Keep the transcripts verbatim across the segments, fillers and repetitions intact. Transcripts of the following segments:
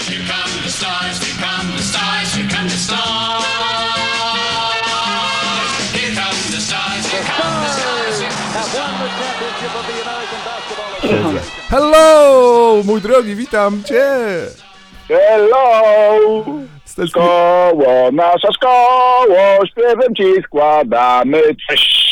here come the stars, here come the stars, here come the stars. Here come the stars, here come the stars. Have won the championship of the American Basketball Association. Hello, mój drogi, witam cię! Hello! Stęskni... Szkoło, nasza szkoło, śpiewem ci składamy cześć.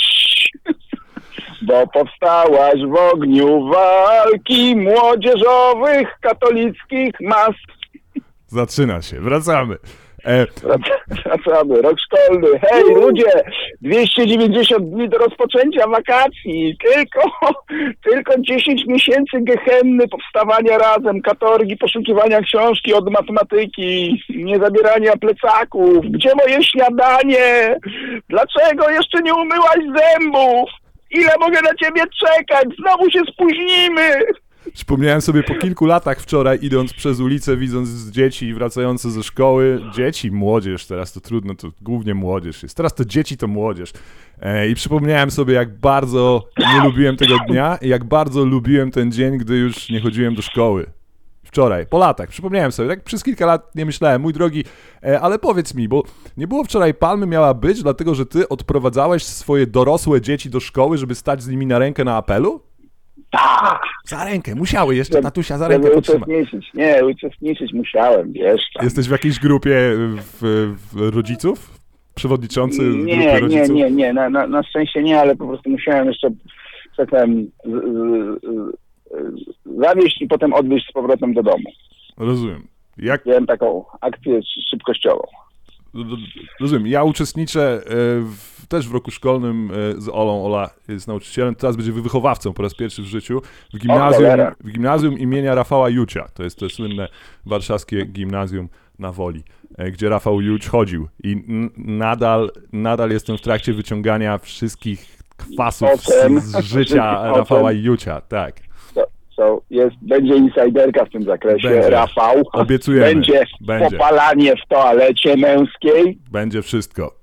Bo powstałaś w ogniu walki młodzieżowych, katolickich mas. Zaczyna się, wracamy. E... Wracamy, rok szkolny. Hej ludzie, dwieście dziewięćdziesiąt dni do rozpoczęcia wakacji. Tylko, tylko dziesięć miesięcy gehenny powstawania razem, katorgi, poszukiwania książki od matematyki, nie zabierania plecaków. Gdzie moje śniadanie? Dlaczego jeszcze nie umyłaś zębów? Ile mogę na ciebie czekać? Znowu się spóźnimy! Przypomniałem sobie po kilku latach wczoraj, idąc przez ulicę, widząc dzieci wracające ze szkoły. Dzieci, młodzież, teraz to trudno, to głównie młodzież jest. Teraz to dzieci, to młodzież. E, I przypomniałem sobie, jak bardzo nie lubiłem tego dnia i jak bardzo lubiłem ten dzień, gdy już nie chodziłem do szkoły. Wczoraj, po latach, przypomniałem sobie, tak przez kilka lat nie myślałem, mój drogi, e, ale powiedz mi, bo nie było wczoraj Palmy, miała być, dlatego że ty odprowadzałeś swoje dorosłe dzieci do szkoły, żeby stać z nimi na rękę na apelu? Tak! Za rękę, musiały jeszcze, tatusia za rękę Żeby potrzymać. uczestniczyć, nie, uczestniczyć musiałem, wiesz. Tam. Jesteś w jakiejś grupie w, w rodziców? Przewodniczący nie, grupy rodziców? Nie, nie, nie, na, na, na szczęście nie, ale po prostu musiałem jeszcze, że tak powiem, z, z, z, zawieźć i potem odwieźć z powrotem do domu. Rozumiem. Jak... Miałem taką akcję szybkościową. Rozumiem. Ja uczestniczę w, też w roku szkolnym z Olą. Ola jest nauczycielem, teraz będzie wychowawcą po raz pierwszy w życiu w gimnazjum, w gimnazjum imienia Rafała Jucia. To jest to słynne warszawskie gimnazjum na Woli, gdzie Rafał Juć chodził. I n- nadal, nadal jestem w trakcie wyciągania wszystkich kwasów z, z życia Rafała Jucia. Tak. So, jest, będzie insiderka w tym zakresie, będzie. Rafał. Obiecuję. Będzie, będzie popalanie w toalecie męskiej. Będzie wszystko.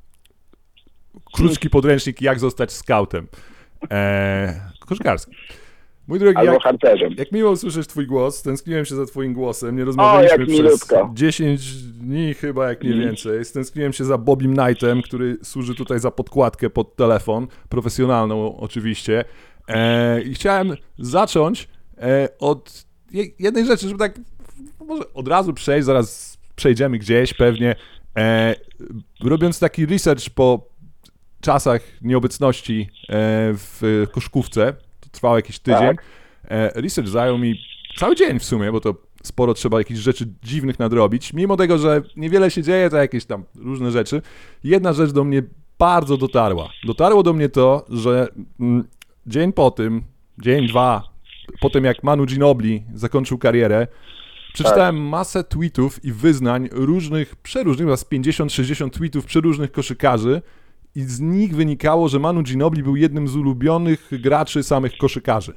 Krótki podręcznik, jak zostać skautem. Eee, koszykarskim. Mój drogi, albo jak, harcerzem. Jak miło usłyszeć twój głos, tęskniłem się za twoim głosem, nie rozmawialiśmy o, przez milutko. dziesięć dni chyba, jak nie więcej. Stęskniłem się za Bobim Knightem, który służy tutaj za podkładkę pod telefon, profesjonalną oczywiście. E, I chciałem zacząć e, od jednej rzeczy, żeby tak może od razu przejść, zaraz przejdziemy gdzieś pewnie, e, robiąc taki research po czasach nieobecności e, w koszykówce, to trwało jakiś tydzień, tak. e, research zajął mi cały dzień w sumie, bo to sporo trzeba jakichś rzeczy dziwnych nadrobić, mimo tego, że niewiele się dzieje, to jakieś tam różne rzeczy. Jedna rzecz do mnie bardzo dotarła. Dotarło do mnie to, że mm, dzień po tym, dzień, dwa, po tym jak Manu Ginobili zakończył karierę, przeczytałem tak. masę tweetów i wyznań różnych, przeróżnych, chyba z pięćdziesiąt sześćdziesiąt tweetów przeróżnych koszykarzy i z nich wynikało, że Manu Ginobili był jednym z ulubionych graczy samych koszykarzy.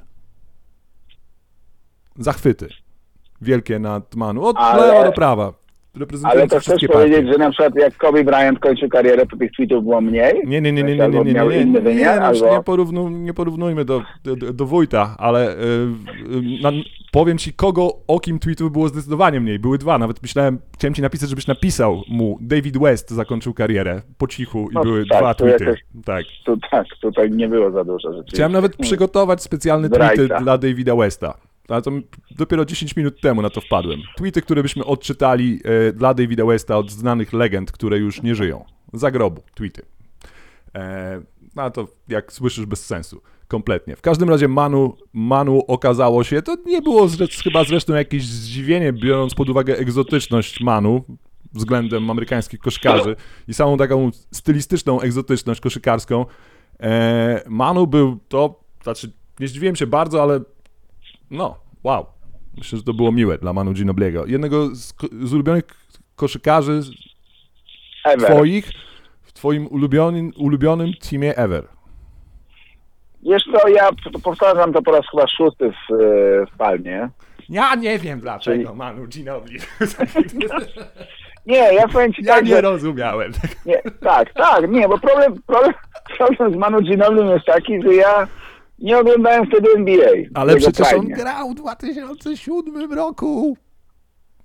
Zachwyty wielkie nad Manu, od ale... lewa do prawa. Ale to chcesz powiedzieć, że na przykład jak Kobe Bryant kończył karierę, to tych tweetów było mniej? Nie, nie, nie, nie, nie, nie, nie, nie, nie, nie, nie, albo... nie, porównu, nie porównujmy do, do, do wójta, ale yy, na, powiem ci, kogo, o kim tweetów było zdecydowanie mniej. Były dwa, nawet myślałem, chciałem ci napisać, żebyś napisał mu, David West zakończył karierę po cichu i no, były tak, dwa tweety. Jakoś, tak. Tu, tak, tutaj nie było za dużo rzeczy. Chciałem nawet przygotować specjalne tweety dla Davida Westa. Ale to dopiero dziesięć minut temu na to wpadłem. Tweety, które byśmy odczytali e, dla Davida Westa od znanych legend, które już nie żyją. Za grobu, tweety. E, no to jak słyszysz, bez sensu. Kompletnie. W każdym razie Manu, Manu okazało się, to nie było zresztą, chyba zresztą jakieś zdziwienie, biorąc pod uwagę egzotyczność Manu względem amerykańskich koszykarzy i samą taką stylistyczną egzotyczność koszykarską. E, Manu był to, znaczy nie zdziwiłem się bardzo, ale no, wow. Myślę, że to było miłe dla Manu Ginobiliego. Jednego z, z ulubionych koszykarzy ever. Twoich, w twoim ulubionym, ulubionym teamie ever. Wiesz co, ja powtarzam to po raz chyba szósty w, w Palmie. Ja nie wiem dlaczego Czyli... Manu Ginobili. Nie, ja powiem ci ja tak, nie że... rozumiałem. Nie, tak, tak, nie, bo problem, problem, problem z Manu Ginobiliem jest taki, że ja nie oglądałem wtedy N B A. Ale przecież on grał w dwa tysiące siódmym roku.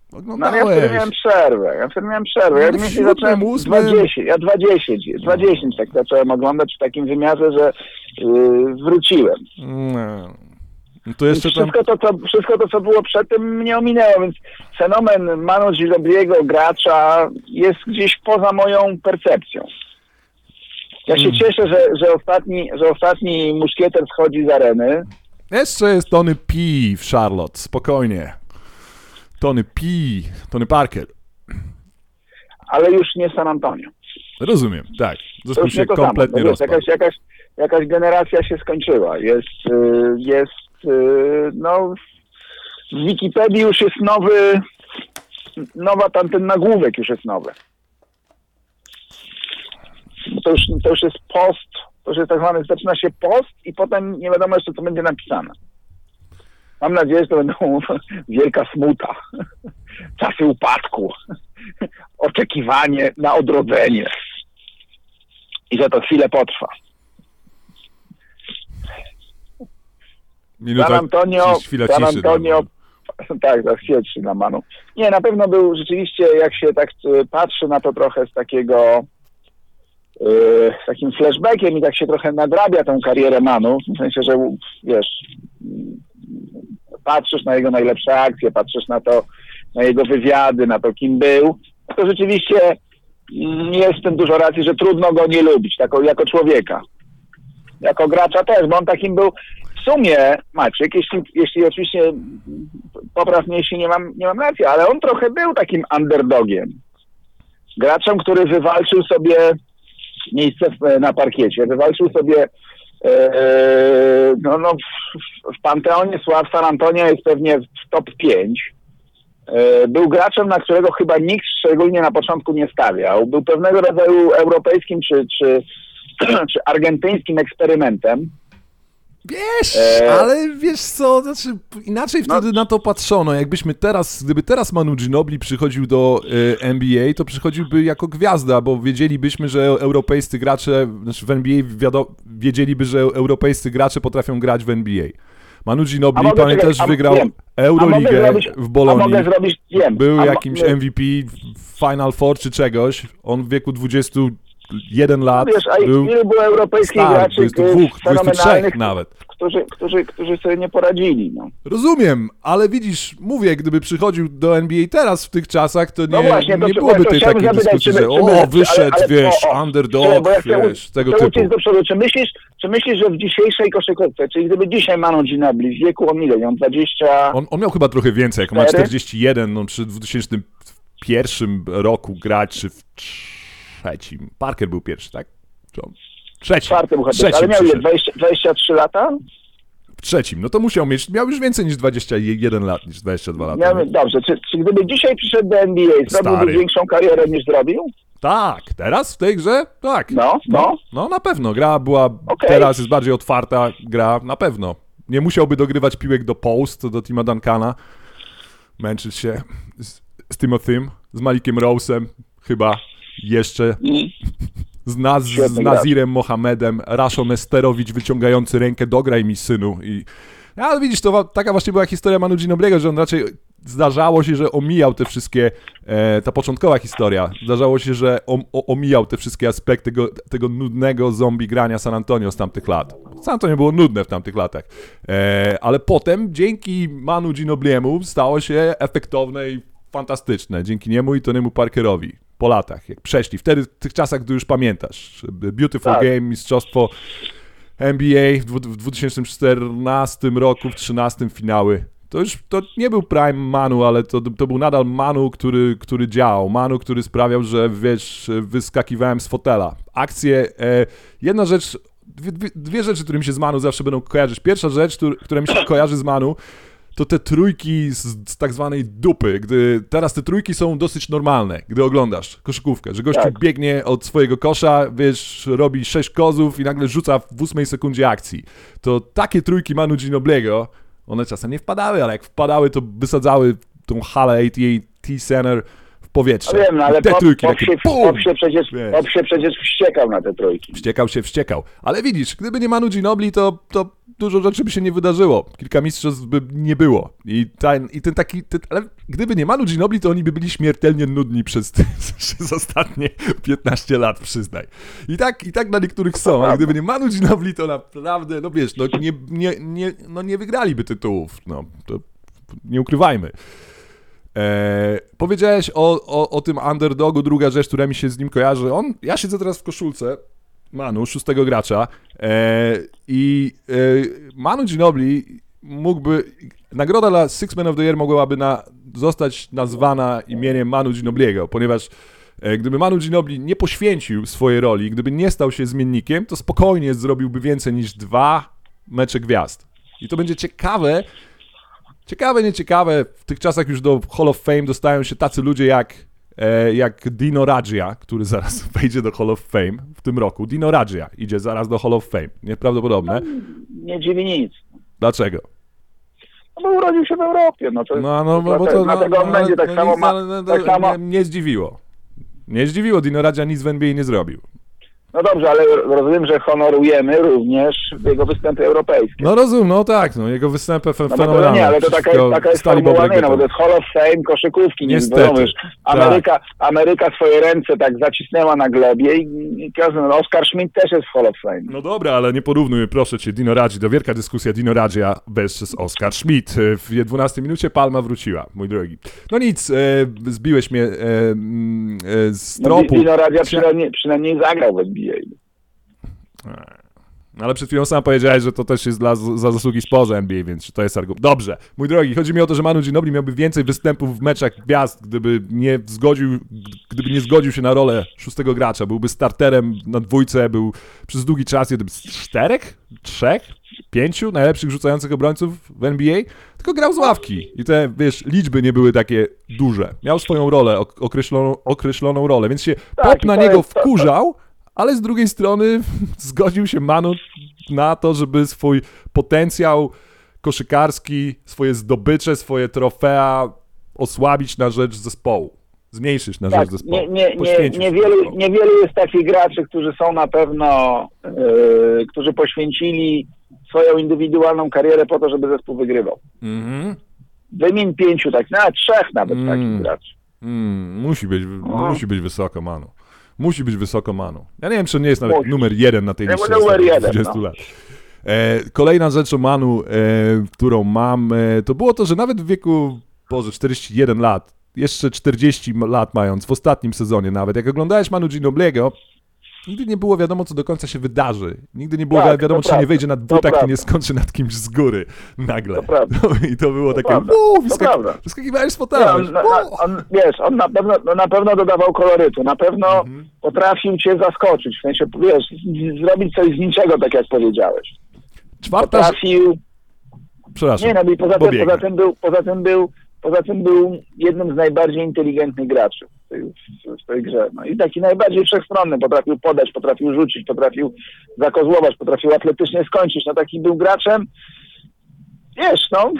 No ja wtedy miałem przerwę, ja wtedy miałem przerwę. Ja myślę, zacząłem dwadzieścia, ja dwadzieścia, dwadzieścia tak zacząłem oglądać w takim wymiarze, że yy, wróciłem. No. To jeszcze tam... wszystko, to, co, wszystko to, co było przedtem, mnie ominęło, więc fenomen Manu Ginobiliego, gracza, jest gdzieś poza moją percepcją. Ja się mm. cieszę, że, że, ostatni, że ostatni muszkieter schodzi z areny. Jeszcze jest Tony P. w Charlotte, spokojnie. Tony P., Tony Parker. Ale już nie San Antonio. Rozumiem, tak. Zespół się to kompletnie samo. rozpadł. Jakaś, jakaś, jakaś generacja się skończyła. Jest, jest no, w Wikipedii już jest nowy, nowa tam ten nagłówek już jest nowy. To już, to już jest post, to już jest tak zwany, zaczyna się post i potem nie wiadomo jeszcze, co będzie napisane. Mam nadzieję, że to będą wielka smuta, czasy upadku, oczekiwanie na odrodzenie i że to chwilę potrwa. Minuta, San Antonio, chwila San ciszy Antonio, tak, za chwilę ciszy na Manu. Nie, na pewno był rzeczywiście, jak się tak patrzy na to trochę z takiego, yy, z takim flashbackiem i tak się trochę nadrabia tą karierę Manu, w sensie, że wiesz, patrzysz na jego najlepsze akcje, patrzysz na to, na jego wywiady, na to, kim był, to rzeczywiście jest w tym dużo racji, że trudno go nie lubić, tako, jako człowieka. Jako gracza też, bo on takim był. W sumie, Maciek, jeśli, jeśli oczywiście popraw mnie, jeśli nie mam, nie mam racji, ale on trochę był takim underdogiem. Graczem, który wywalczył sobie miejsce w, na parkiecie, wywalczył sobie e, no, no, w, w Panteonie sław San Antonio jest pewnie w top pięć. E, był graczem, na którego chyba nikt szczególnie na początku nie stawiał. Był pewnego rodzaju europejskim czy, czy, czy argentyńskim eksperymentem. Wiesz, e... ale wiesz co, znaczy inaczej wtedy no. na to patrzono. Jakbyśmy teraz, gdyby teraz Manu Ginobili przychodził do y, N B A, to przychodziłby jako gwiazda, bo wiedzielibyśmy, że europejscy gracze, znaczy w N B A wiado- wiedzieliby, że europejscy gracze potrafią grać w N B A. Manu Ginobili, pamiętasz, czekaj, wygrał wiem. Euroligę zrobić, w Bolonii. A mogę zrobić, wiem. Był a jakimś M V P, Final Four czy czegoś. On w wieku dwudziestu jeden lat. No wiesz, a był ilu było europejskich star, graczy dwudziestu dwóch, dwudziestu trzech nawet. Którzy, którzy, którzy sobie nie poradzili. No. Rozumiem, ale widzisz, mówię, gdyby przychodził do N B A teraz w tych czasach, to nie, no właśnie, to nie czy, byłoby to tej takiej zapytać, dyskusji, czy, że czy, o, wyszedł, ale, ale, o, wiesz, o, underdog, czy, wiesz, tego to typu. Do przodu. Czy myślisz, czy myślisz, że w dzisiejszej koszykówce, czyli gdyby dzisiaj Manu Ginobili w wieku, on ile, on dwadzieścia... On, on miał chyba trochę więcej, jak ma czterdzieści jeden, no przy dwutysięcznym pierwszym roku grać, czy w trzecim. Parker był pierwszy, tak? Czy on? Trzecim. Czwartym chyba, ale miał ile, dwadzieścia, dwadzieścia trzy lata? W trzecim, no to musiał mieć, miał już więcej niż dwadzieścia jeden lat, niż dwadzieścia dwa lata. Miał, dobrze, czy, czy gdyby dzisiaj przyszedł do N B A, zrobiłby większą karierę niż zrobił? Tak, teraz w tej grze? Tak. No, no. No, no na pewno, gra była, okay. Teraz jest bardziej otwarta gra, na pewno. Nie musiałby dogrywać piłek do post, do Tima Duncana, męczyć się z, z Timothym, z Malikiem Rose'em, chyba jeszcze... Mm. Z, Naz, z Nazirem Mohamedem, Raszon Esterowicz wyciągający rękę, dograj mi synu. I, ale widzisz, to taka właśnie była historia Manu Ginobiliego, że on raczej zdarzało się, że omijał te wszystkie, e, ta początkowa historia, zdarzało się, że om, o, omijał te wszystkie aspekty tego, tego nudnego zombie grania San Antonio z tamtych lat. San Antonio było nudne w tamtych latach, e, ale potem dzięki Manu Ginobiliemu stało się efektowne i fantastyczne, dzięki niemu i Tonymu Parkerowi. Po latach, jak przeszli. Wtedy, w tych czasach, gdy już pamiętasz. Beautiful tak. Game, mistrzostwo N B A w dwa tysiące czternastym roku, w trzynastym finały. To już to nie był prime Manu, ale to, to był nadal Manu, który, który działał. Manu, który sprawiał, że wiesz, wyskakiwałem z fotela. Akcje, e, jedna rzecz, dwie, dwie rzeczy, które mi się z Manu zawsze będą kojarzyć. Pierwsza rzecz, który, która mi się kojarzy z Manu, to te trójki z, z tak zwanej dupy, gdy teraz te trójki są dosyć normalne, gdy oglądasz koszykówkę, że gościu tak. biegnie od swojego kosza, wiesz, robi sześć kozów i nagle rzuca w ósmej sekundzie akcji. To takie trójki Manu Ginobiliego, one czasem nie wpadały, ale jak wpadały, to wysadzały tą halę A T and T Center w powietrze. No wiem, no, ale te pop, trójki pop, takie, się, pop, się przecież, pop się przecież wściekał na te trójki. Wściekał się, wściekał. Ale widzisz, gdyby nie Manu Ginobili, to, to dużo rzeczy by się nie wydarzyło. Kilka mistrzostw by nie było. I ten, i ten taki... Ten, ale gdyby nie Manu Ginobili, to oni by byli śmiertelnie nudni przez, przez ostatnie piętnaście lat, przyznaj. I tak, i tak dla niektórych są, ale gdyby nie Manu Ginobili, to naprawdę, no wiesz, no nie, nie, nie, no nie wygraliby tytułów. No, to nie ukrywajmy. Eee, powiedziałeś o, o, o tym underdogu, druga rzecz, która mi się z nim kojarzy. On, ja siedzę teraz w koszulce Manu, szóstego gracza eee, i e, Manu Ginobili mógłby, nagroda dla Six Man of the Year mogłaby na, zostać nazwana imieniem Manu Ginobiliego, ponieważ e, gdyby Manu Ginobili nie poświęcił swojej roli, gdyby nie stał się zmiennikiem, to spokojnie zrobiłby więcej niż dwa mecze gwiazd. I to będzie ciekawe, ciekawe, nieciekawe, w tych czasach już do Hall of Fame dostają się tacy ludzie jak, e, jak Dino Radja, który zaraz wejdzie do Hall of Fame w tym roku. Dino Radja idzie zaraz do Hall of Fame. Nieprawdopodobne. Nie dziwi nic. Dlaczego? No bo urodził się w Europie. No, to, No, no, to, bo to, dlatego no, on będzie tak no, samo... nic, Ma, ale, no, tak samo... Nie, nie zdziwiło. Nie zdziwiło, Dino Radja nic w N B A nie zrobił. No dobrze, ale rozumiem, że honorujemy również jego występy europejskie. No rozumiem, no tak, no jego występy fe- No bo fenomenalne. to nie, ale to taka, jest- taka jest Stali formuła, Bobrek nie, no bo to Bytom. jest Hall of Fame koszykówki. Nie Niestety, rozumiesz. Ameryka, Ameryka swoje ręce tak zacisnęła na glebie i, i każdy, no Oscar Schmidt też jest w Hall of Fame. No dobra, ale nie porównuj, proszę cię, Dino Radji, to wielka dyskusja Dino Radja versus Oscar Schmidt. W dwunastej minucie Palma wróciła, mój drogi. No nic, e, zbiłeś mnie e, mm, e, z No, tropu. Dino Radja przynajmniej, przynajmniej zagrał w N B A. Ale przed chwilą sam powiedziałeś, że to też jest dla, za zasługi spoza N B A, więc to jest argument. Dobrze, mój drogi, chodzi mi o to, że Manu Ginobili miałby więcej występów w meczach gwiazd, gdyby nie zgodził, gdyby nie zgodził się na rolę szóstego gracza. Byłby starterem na dwójce, był przez długi czas jednym z czterech, trzech, pięciu najlepszych rzucających obrońców w N B A, tylko grał z ławki i te, wiesz, liczby nie były takie duże. Miał swoją rolę, ok- określoną, określoną rolę, więc się Tak, Pop i na to niego jest to- wkurzał, ale z drugiej strony zgodził się Manu na to, żeby swój potencjał koszykarski, swoje zdobycze, swoje trofea osłabić na rzecz zespołu. Zmniejszyć na Tak, rzecz zespołu. nie, nie, nie, Poświęcić niewielu, zespołu. niewielu jest takich graczy, którzy są na pewno, yy, którzy poświęcili swoją indywidualną karierę po to, żeby zespół wygrywał. Mhm. Wymień pięciu, tak, nawet trzech nawet Mm. takich graczy. Mm, musi być, No. musi być wysoko Manu. Musi być wysoko Manu. Ja nie wiem, czy nie jest nawet Musi. numer jeden na tej Nie, liście numer ostatnich jeden, dwudziestu no. lat. E, kolejna rzecz o Manu, e, którą mam, e, to było to, że nawet w wieku, Boże, czterdzieści jeden lat, jeszcze czterdzieści lat mając, w ostatnim sezonie nawet, jak oglądałeś Manu Ginobiliego, nigdy nie było wiadomo, co do końca się wydarzy. Nigdy nie było Tak, wiadomo, to czy nie prawda, wejdzie na to dwutak i prawda. nie skończy nad kimś z góry nagle. To prawda. I to było To takie, prawda. uuu, To wyskak- prawda. wyskakiwałeś z Nie, fotela. on, na, na, on, wiesz, on na pewno, no na pewno dodawał kolorytu, na pewno Mhm. potrafił cię zaskoczyć, w sensie, wiesz, z- zrobić coś z niczego, tak jak powiedziałeś. Czwarta rzecz, Potrafił, przepraszam, nie no i poza bo tym, biegnę. poza tym był, poza tym był, poza tym był jednym z najbardziej inteligentnych graczy w tej, w, w tej grze. No i taki najbardziej wszechstronny, potrafił podać, potrafił rzucić, potrafił zakozłować, potrafił atletycznie skończyć, no taki był graczem, wiesz, no,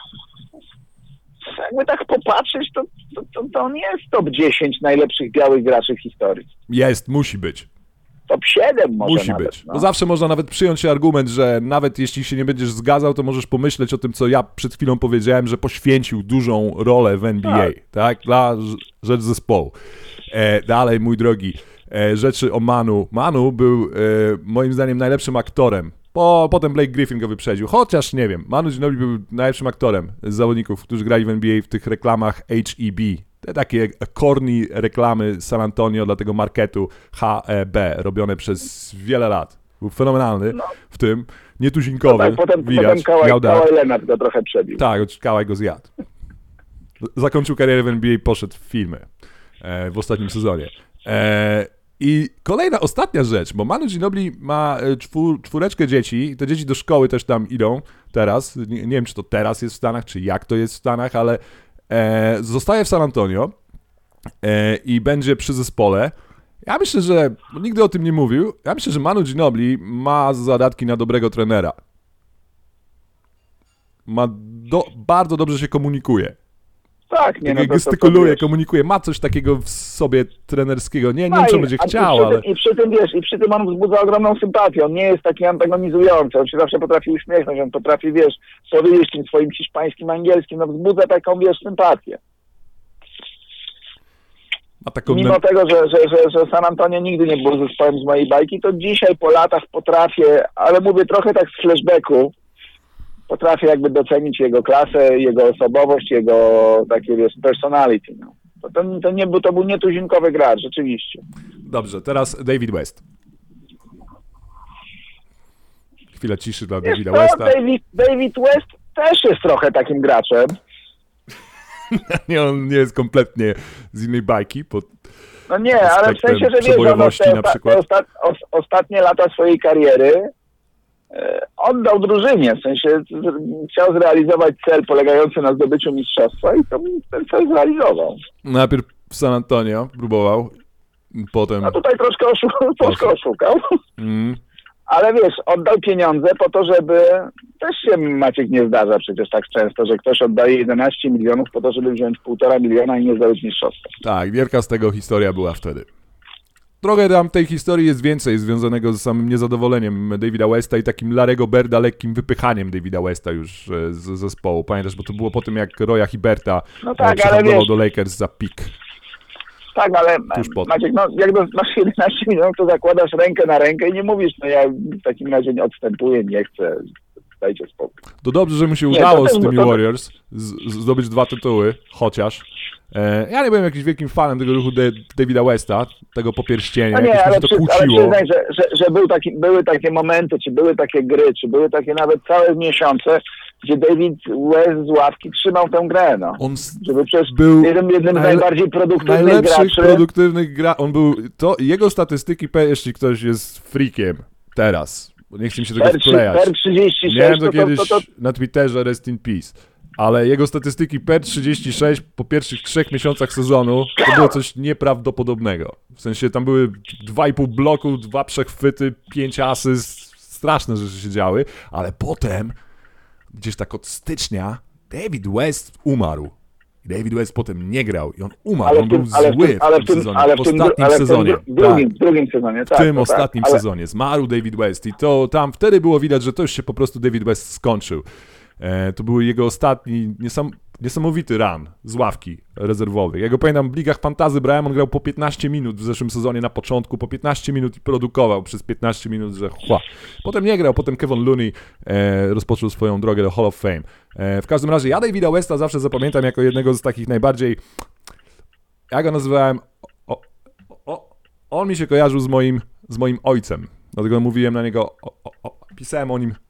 jakby tak popatrzeć, to, to, to, to on jest top dziesięć najlepszych białych graczy w historii. Jest, musi być. Top siedem może Musi nawet, być. no. Bo zawsze można nawet przyjąć się argument, że nawet jeśli się nie będziesz zgadzał, to możesz pomyśleć o tym, co ja przed chwilą powiedziałem, że poświęcił dużą rolę w N B A, tak? Tak. Dla rz- rzecz zespołu. E, dalej, mój drogi, e, rzeczy o Manu. Manu był e, moim zdaniem najlepszym aktorem. Po, potem Blake Griffin go wyprzedził, chociaż nie wiem. Manu Ginobili był najlepszym aktorem z zawodników, którzy grali w N B A w tych reklamach H E B. Te takie corny reklamy San Antonio dla tego marketu H E B, robione przez wiele lat. Był fenomenalny w tym, nietuzinkowy, Tak, potem, widać, potem Kawhi, miał dar. Kawhi Leonard go trochę przebił. Tak, Kawhi go zjadł. Zakończył karierę w N B A, poszedł w filmy e, w ostatnim sezonie. E, I kolejna, ostatnia rzecz, bo Manu Ginobili ma e, czwór, czwóreczkę dzieci i te dzieci do szkoły też tam idą teraz. Nie, nie wiem, czy to teraz jest w Stanach, czy jak to jest w Stanach, ale e, zostaje w San Antonio e, i będzie przy zespole. Ja myślę, że, bo nigdy o tym nie mówił, ja myślę, że Manu Ginobili ma zadatki na dobrego trenera. Ma do, bardzo dobrze się komunikuje. Tak, nie, no to, gestykuluje, to, to, komunikuje, ma coś takiego w sobie trenerskiego. Nie, nie no wiem, czy i- będzie a- chciał, i przy, ale... tym, I przy tym, wiesz, i przy tym on wzbudza ogromną sympatię. On nie jest taki antagonizujący, on się zawsze potrafi uśmiechnąć, on potrafi, wiesz, powiedzieć tym swoim hiszpańskim, angielskim, no wzbudza taką, wiesz, sympatię. Ma taką... Mimo tego, że, że, że, że San Antonio nigdy nie był zespołem z mojej bajki, to dzisiaj po latach potrafię, ale mówię trochę tak z flashbacku, potrafię jakby docenić jego klasę, jego osobowość, jego takie, wiesz, personality. No. To, to, to, nie był, to był nietuzinkowy gracz, rzeczywiście. Dobrze, teraz David West. Chwila ciszy dla Wiesz Davida co, Westa. David, David West też jest trochę takim graczem. Nie, on nie jest kompletnie z innej bajki, pod No nie, ale w aspektem sensie, że wiesz, on przebojowości te, na te, przykład. te ostat, os, ostatnie lata swojej kariery e, oddał drużynie, w sensie z, chciał zrealizować cel polegający na zdobyciu mistrzostwa i to ten cel zrealizował. Najpierw w San Antonio próbował, potem... A tutaj troszkę, oszu- troszkę oszukał, Mm, ale wiesz, oddał pieniądze po to, żeby... Też się, Maciek, nie zdarza przecież tak często, że ktoś oddaje jedenaście milionów po to, żeby wziąć półtora miliona i nie zdobyć mistrzostwa. tak, wielka z tego historia była wtedy. Trochę tam tej historii jest więcej związanego z samym niezadowoleniem Davida Westa i takim Larego Birda lekkim wypychaniem Davida Westa już e, z zespołu. Pamiętasz, bo to było po tym, jak Roya Hiberta No e, tak, ale przehandlował wiesz- do Lakers za pik. Tak, ale Tuż potem. Maciek, no jak masz jedenaście milionów, to zakładasz rękę na rękę i nie mówisz, no ja w takim razie nie odstępuję, nie chcę, dajcie spokój. To dobrze, że mu się Nie, udało to z też- tymi to- Warriors z, z, zdobyć dwa tytuły, chociaż. E, ja nie byłem jakimś wielkim fanem tego ruchu De, Davida Westa, tego popierścienia, No nie, jakoś mi ale, się to przy, ale kłóciło. przyznaj, że, że, że był taki, były takie momenty, czy były takie gry, czy były takie nawet całe miesiące, gdzie David West z ławki trzymał tę grę, no. On s- Żeby przecież był jednym, jednym z najle- najbardziej produktywnych najlepszych graczy. produktywnych gra. On był, to jego statystyki, pe- jeśli ktoś jest freakiem teraz, bo nie chce mi się tego Per, trzy- wklejać. per trzydzieści sześć, Miałem to to, to, kiedyś to, to, na Twitterze, rest in peace. Ale jego statystyki per trzydzieści sześć po pierwszych trzech miesiącach sezonu to było coś nieprawdopodobnego. W sensie tam były dwa i pół bloku, dwa przechwyty, pięć asyst, straszne rzeczy się działy, ale potem gdzieś tak od stycznia David West umarł. I David West potem nie grał i on umarł, ale on w tym, był ale w zły tym, w ale tym w tym, sezonie, ale w w tym, ostatnim ale w tym sezonie. dru- drugim, Tak. drugim sezonie, W tak. tym to ostatnim tak, ale, sezonie zmarł David West i to tam wtedy było widać, że to już się po prostu David West skończył. E, to był jego ostatni niesam, niesamowity run z ławki rezerwowej. Ja go pamiętam w ligach fantasy brałem, on grał po piętnaście minut w zeszłym sezonie na początku, po piętnaście minut i produkował przez piętnaście minut, że chła. Potem nie grał, potem Kevin Looney e, rozpoczął swoją drogę do Hall of Fame. E, w każdym razie ja Davida Westa zawsze zapamiętam jako jednego z takich najbardziej, ja go nazywałem, o, o, on mi się kojarzył z moim, z moim ojcem, dlatego mówiłem na niego, o, o, o, pisałem o nim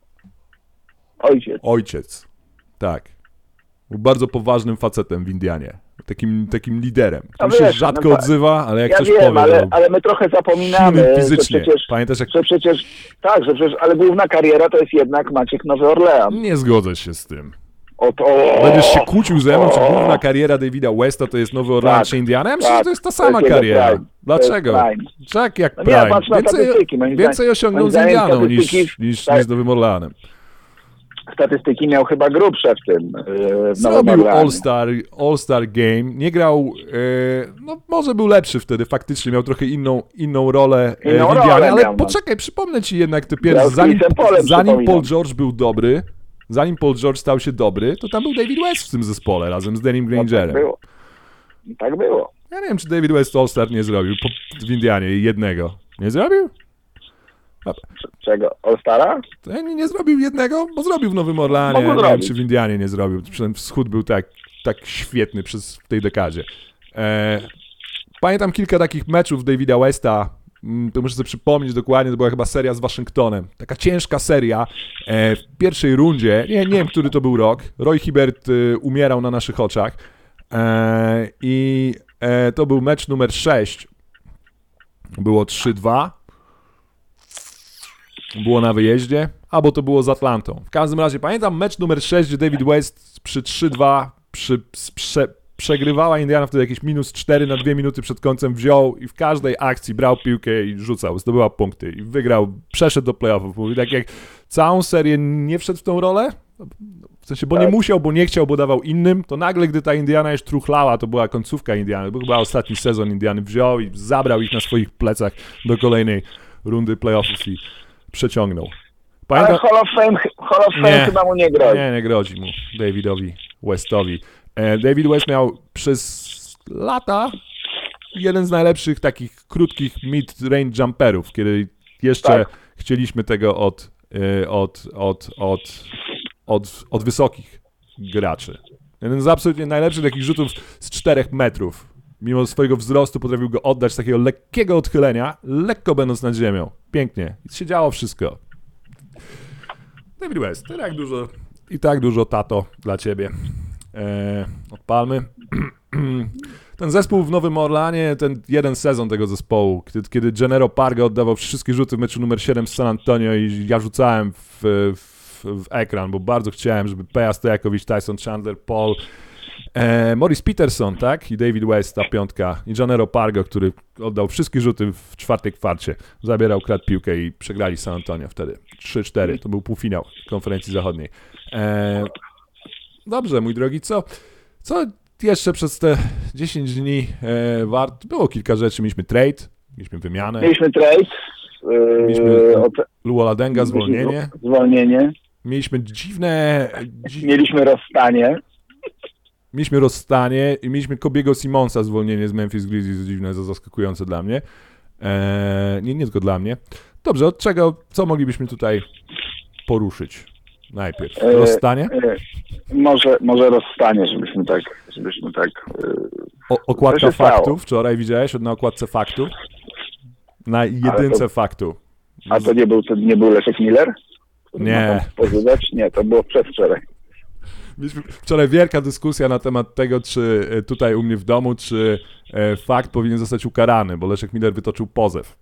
ojciec. ojciec. Tak. Był bardzo poważnym facetem w Indianie. Takim, takim liderem. No On się wiesz, rzadko no to- odzywa, ale jak Ja coś wiem, powie, ale, to ale my trochę zapominamy, silny że fizycznie. przecież, Pamiętasz, jak że przecież, tak, że przecież, ale główna kariera to jest jednak Maciek Nowy Orlean. nie zgodzę się z tym. O, to, o, Będziesz się kłócił ze mną, czy o, główna kariera Davida Westa to jest Nowy Orleans Tak, czy Indiana? Ja myślę, że tak, to jest ta to sama jest jego kariera. prime. Dlaczego? To jest prime. Tak jak No nie, prime. patrz na Więcej, statystyki, moim więcej zdaniem- osiągnął moim z zdaniem Indianą niż, statystyki- niż, tak. niż z Nowym Orleanem. statystyki miał chyba grubsze w tym. Yy, w Nowym Zrobił Orleanie. All-Star, All-Star Game, nie grał, e, no może był lepszy wtedy, faktycznie miał trochę inną, inną rolę e, Inną w Indianie, rolę ale miał, no. poczekaj, przypomnę ci jednak te Grał pierwsze, z zanim, Chrisem Paulem, zanim Paul przypominam. George był dobry, zanim Paul George stał się dobry, to tam był David West w tym zespole razem z Dennym No, tak Grangerem. było. Tak było. Ja nie wiem, czy David West All-Star nie zrobił po, w Indianie jednego. Nie zrobił? Czego? All-Stara? Nie, nie zrobił jednego, bo zrobił w Nowym Orleanie, Mógł nie wiem, zrobić. czy w Indianie nie zrobił. Przynajmniej wschód był tak, tak świetny przez w tej dekadzie. E, pamiętam kilka takich meczów Davida Westa, mm, to muszę sobie przypomnieć dokładnie, to była chyba seria z Waszyngtonem. Taka ciężka seria. E, w pierwszej rundzie, nie, nie wiem, który to był rok, Roy Hibbert y, umierał na naszych oczach e, i e, to był mecz numer sześć. Było trzy dwa. Było na wyjeździe, albo to było z Atlantą. W każdym razie pamiętam mecz numer sześć, gdzie David West przy trzy dwa przy, prze, przegrywała Indiana wtedy jakieś minus cztery na dwie minuty przed końcem, wziął i w każdej akcji brał piłkę i rzucał, zdobyła punkty i wygrał, przeszedł do playoffów. I tak jak całą serię nie wszedł w tą rolę, w sensie, bo tak. nie musiał, bo nie chciał, bo dawał innym, to nagle, gdy ta Indiana już truchlała, to była końcówka Indiany, bo chyba ostatni sezon Indiany wziął i zabrał ich na swoich plecach do kolejnej rundy playoffów i przeciągnął. Pamiętam... Ale Hall of Fame, Hall of Fame Nie. chyba mu nie grozi. Nie, nie grodzi mu Davidowi Westowi. E, David West miał przez lata jeden z najlepszych takich krótkich mid-range jumperów, kiedy jeszcze Tak. chcieliśmy tego od, e, od, od, od, od, od wysokich graczy. Jeden z absolutnie najlepszych takich rzutów z czterech metrów. Mimo swojego wzrostu potrafił go oddać z takiego lekkiego odchylenia, lekko będąc nad ziemią. Pięknie. I się działo wszystko. David West, i tak dużo, i tak dużo tato dla ciebie. Eee, odpalmy. Ten zespół w Nowym Orleanie, ten jeden sezon tego zespołu, kiedy, kiedy Gennaro Parga oddawał wszystkie rzuty w meczu numer siedem z San Antonio i ja rzucałem w, w, w ekran, bo bardzo chciałem, żeby Peja Stojakowicz, Tyson Chandler, Paul, e, Morris Peterson, tak? I David West, ta piątka. I Gennaro Parga, który oddał wszystkie rzuty w czwartej kwarcie. Zabierał, kradł piłkę i przegrali San Antonio wtedy. trzy cztery, to był półfinał konferencji zachodniej. E, dobrze, mój drogi, co, co jeszcze przez te dziesięć dni e, wart? Było kilka rzeczy. Mieliśmy trade, mieliśmy wymianę. Mieliśmy trade. Yy, Mieliśmy od, Luoladenga, zwolnienie. Zwolnienie. Mieliśmy dziwne... Dzi... Mieliśmy rozstanie. Mieliśmy rozstanie i mieliśmy Kobiego Simonsa zwolnienie z Memphis Grizzlies, dziwne, zaskakujące dla mnie. Eee, nie, nie tylko dla mnie. Dobrze, od czego, co moglibyśmy tutaj poruszyć najpierw? Rozstanie? E, e, może, może rozstanie, żebyśmy tak... Żebyśmy tak e, o, okładka co się faktu. stało? Wczoraj widziałeś na okładce faktu? Na jedynce to, faktu. A to nie był, to nie był Leszek Miller? Nie. Pozywać? Nie, to było przedwczoraj. Mieliśmy wczoraj wielka dyskusja na temat tego, czy tutaj u mnie w domu, czy fakt powinien zostać ukarany, bo Leszek Miller wytoczył pozew.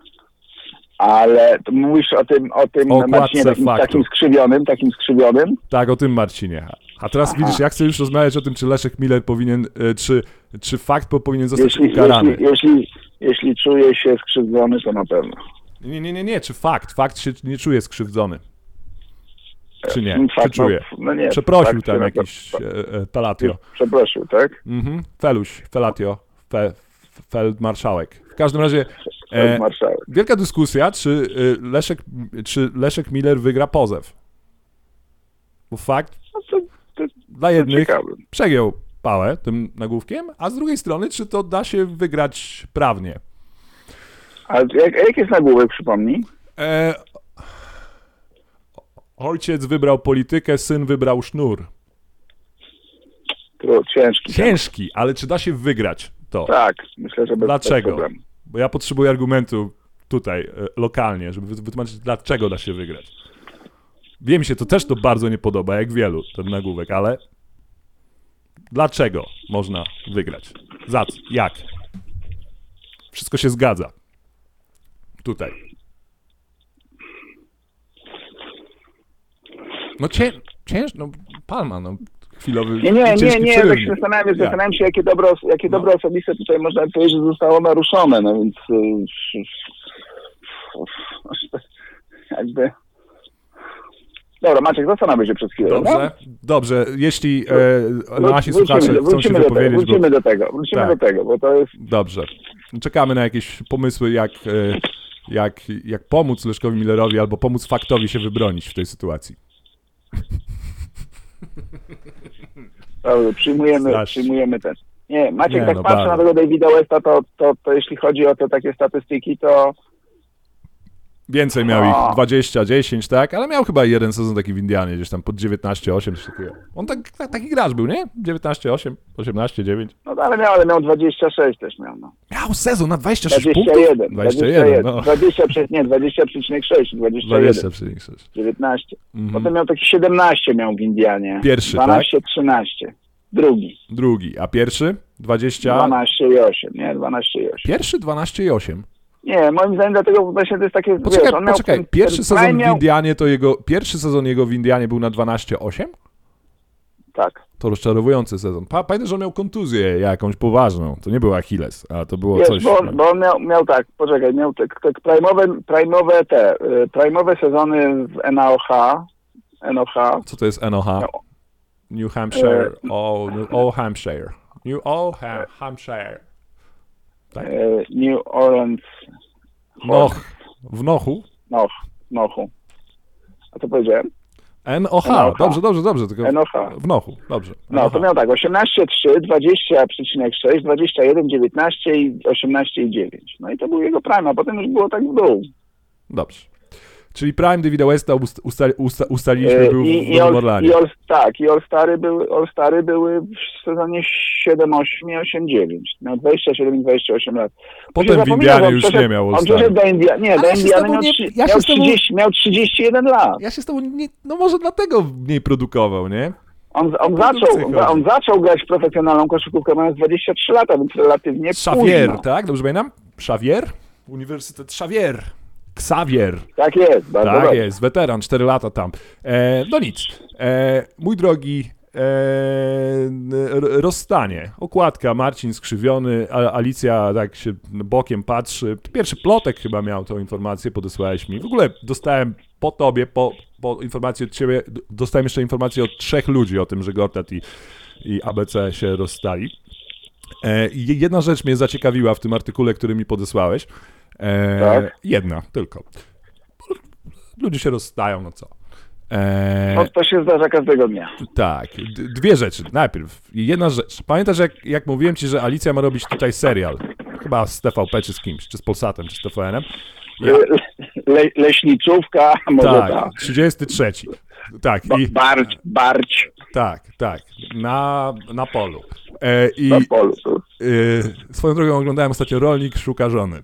Ale to mówisz o tym, o tym O Marcinie, takim, faktu. takim skrzywionym, takim skrzywionym? Tak, o tym Marcinie. A teraz Aha. widzisz, ja chcę już rozmawiać o tym, czy Leszek Miller powinien, czy, czy fakt powinien zostać Jeśli, ukarany. jeśli, jeśli, jeśli czuje się skrzywdzony, to na pewno. Nie, nie, nie, nie, czy fakt. Fakt się nie czuje skrzywdzony. Czy nie? Fakt, Czy czuje? No, no nie, Przeprosił fakt, tam fakt, jakiś fakt. e, e, Palatio. Przeprosił, tak? Mhm. Feluś, Felatio, Fe, Feldmarszałek. W każdym razie e, Marszałek. wielka dyskusja, czy e, Leszek, czy Leszek Miller wygra pozew. Bo fakt No to, to, dla jednych ciekawe. przegiął pałę tym nagłówkiem, a z drugiej strony, czy to da się wygrać prawnie. A jak, jak jest nagłówek, przypomnij? E, ojciec wybrał politykę, syn wybrał sznur. To ciężki. Ciężki, ale czy da się wygrać to? Tak, myślę, że bez, Dlaczego? bez problemu. Bo ja potrzebuję argumentu tutaj, e, lokalnie, żeby wytłumaczyć, dlaczego da się wygrać. Wiem, mi się to też to bardzo nie podoba, jak wielu, ten nagłówek, ale dlaczego można wygrać? Za co? Jak? Wszystko się zgadza. Tutaj. No cię, cięż, no Palma, no chwilowy, Nie, nie, nie, ciężki nie, tak przerywnik. się zastanawiam, Jak? zastanawiam się, jakie dobro, jakie No. dobro osobiste tutaj można powiedzieć, że zostało naruszone, no więc y, jakby... Dobra, Maciek, zastanawiaj się przez chwilę. Dobrze, no? dobrze. Jeśli e, Wró- nasi wrócimy, słuchacze chcą się wrócimy do tego, wypowiedzieć, bo... wrócimy do tego, wrócimy Tak. do tego, bo to jest... Dobrze. Czekamy na jakieś pomysły, jak, e, jak, jak pomóc Leszkowi Millerowi albo pomóc faktowi się wybronić w tej sytuacji. Dobrze, przyjmujemy, Strasznie. przyjmujemy ten. Nie, Maciek, Nie, tak no, patrzy bardzo. na tego Davida Westa, to, to, to jeśli chodzi o te takie statystyki, to Więcej miał A. ich, dwadzieścia, dziesięć, tak? Ale miał chyba jeden sezon taki w Indianie, gdzieś tam pod dziewiętnaście osiem, coś takiego. On tak, tak, taki gracz był, nie? dziewiętnaście osiem, osiemnaście dziewięć. no ale miał, ale miał dwadzieścia sześć też miał, no. Miał sezon na dwadzieścia sześć dwadzieścia punktów? jeden, dwadzieścia jeden, no. dwadzieścia, nie, dwadzieścia przecinek sześć, dwadzieścia dwadzieścia jeden, przecinek sześć. dziewiętnaście. Mhm. Potem miał taki siedemnaście miał w Indianie. Pierwszy, dwanaście, trzynaście. Drugi. Drugi, a pierwszy? dwadzieścia... dwanaście i osiem, nie, dwanaście i osiem. Pierwszy dwanaście i osiem. Nie, moim zdaniem dlatego właśnie to jest takie, Poczekaj, wiesz, on miał poczekaj, ten- pierwszy ten sezon w miał... Indianie to jego, pierwszy sezon jego w Indianie był na dwanaście osiem? Tak. To rozczarowujący sezon. Pa, pamiętaj, że on miał kontuzję jakąś poważną. To nie był Achilles, a to było Wiesz, coś... bo, on, bo on miał, miał tak, poczekaj, miał te, te prime'owe, prime'owe te, y, prime'owe sezony w N A O H, N O H. Co to jest N O H? No. New Hampshire, o, Old Hampshire. New Old ha- Hampshire. Tak? E, New Orleans. Noch. W Nochu? Noch, Nochu. A co powiedziałem? N O H. N O H. Dobrze, dobrze, dobrze. Tylko N O H. w Nochu, dobrze. No, to miał tak, osiemnaście trzy, dwadzieścia przecinek sześć, dwadzieścia jeden, dziewiętnaście i osiemnaście i dziewięć. No i to był jego prime, a potem już było tak w dół. Dobrze. Czyli prime Davida Westa ust- ustali- usta- ustaliliśmy E, był w I, i, Nowym all, Orlanie. i all, tak, i All-Stary były, All-Stary były w sezonie siedem osiem i osiem dziewięć. Miał dwadzieścia siedem i dwadzieścia osiem lat. Potem w Indianie już nie miał On All-Stary. przeszedł do Indiany, nie, Ale do ja się z Indiany tobą miał, nie- trzy- ja się miał, z tobą- trzydzieści, miał trzydzieści jeden lat. Ja się z tobą nie... No może dlatego mniej produkował, nie? On, on, produkcję zaczął, chodzi. on zaczął grać profesjonalną koszykówkę mając dwadzieścia trzy lata, więc relatywnie Xavier, późno. tak? Dobrze pamiętam? Xavier? Uniwersytet Xavier. Xavier. Tak jest, bardzo Tak dobrze. jest, weteran, cztery lata tam. E, no nic. E, mój drogi, e, r- rozstanie. Okładka, Marcin skrzywiony, a, Alicja tak się bokiem patrzy. Pierwszy Plotek chyba miał tą informację, podesłałeś mi. W ogóle dostałem po tobie, po, po informacji od ciebie, d- dostałem jeszcze informację od trzech ludzi o tym, że Gortat i, i A B C się rozstali. E, i jedna rzecz mnie zaciekawiła w tym artykule, który mi podesłałeś. E, Tak. Jedna tylko. Ludzie się rozstają, no co. E, No, to się zdarza każdego dnia. tak, d- dwie rzeczy. Najpierw, jedna rzecz. Pamiętasz, jak, jak mówiłem ci, że Alicja ma robić tutaj serial? Chyba z T V P, czy z kimś, czy z Polsatem, czy z T V N-em. Ja, Le, leśniczówka, może tak. tak, trzydziesty trzeci. Tak, i, Barć, barć tak, tak, na, na polu. E, I na polu. e, swoją drogą oglądałem ostatnio Rolnik szuka żony.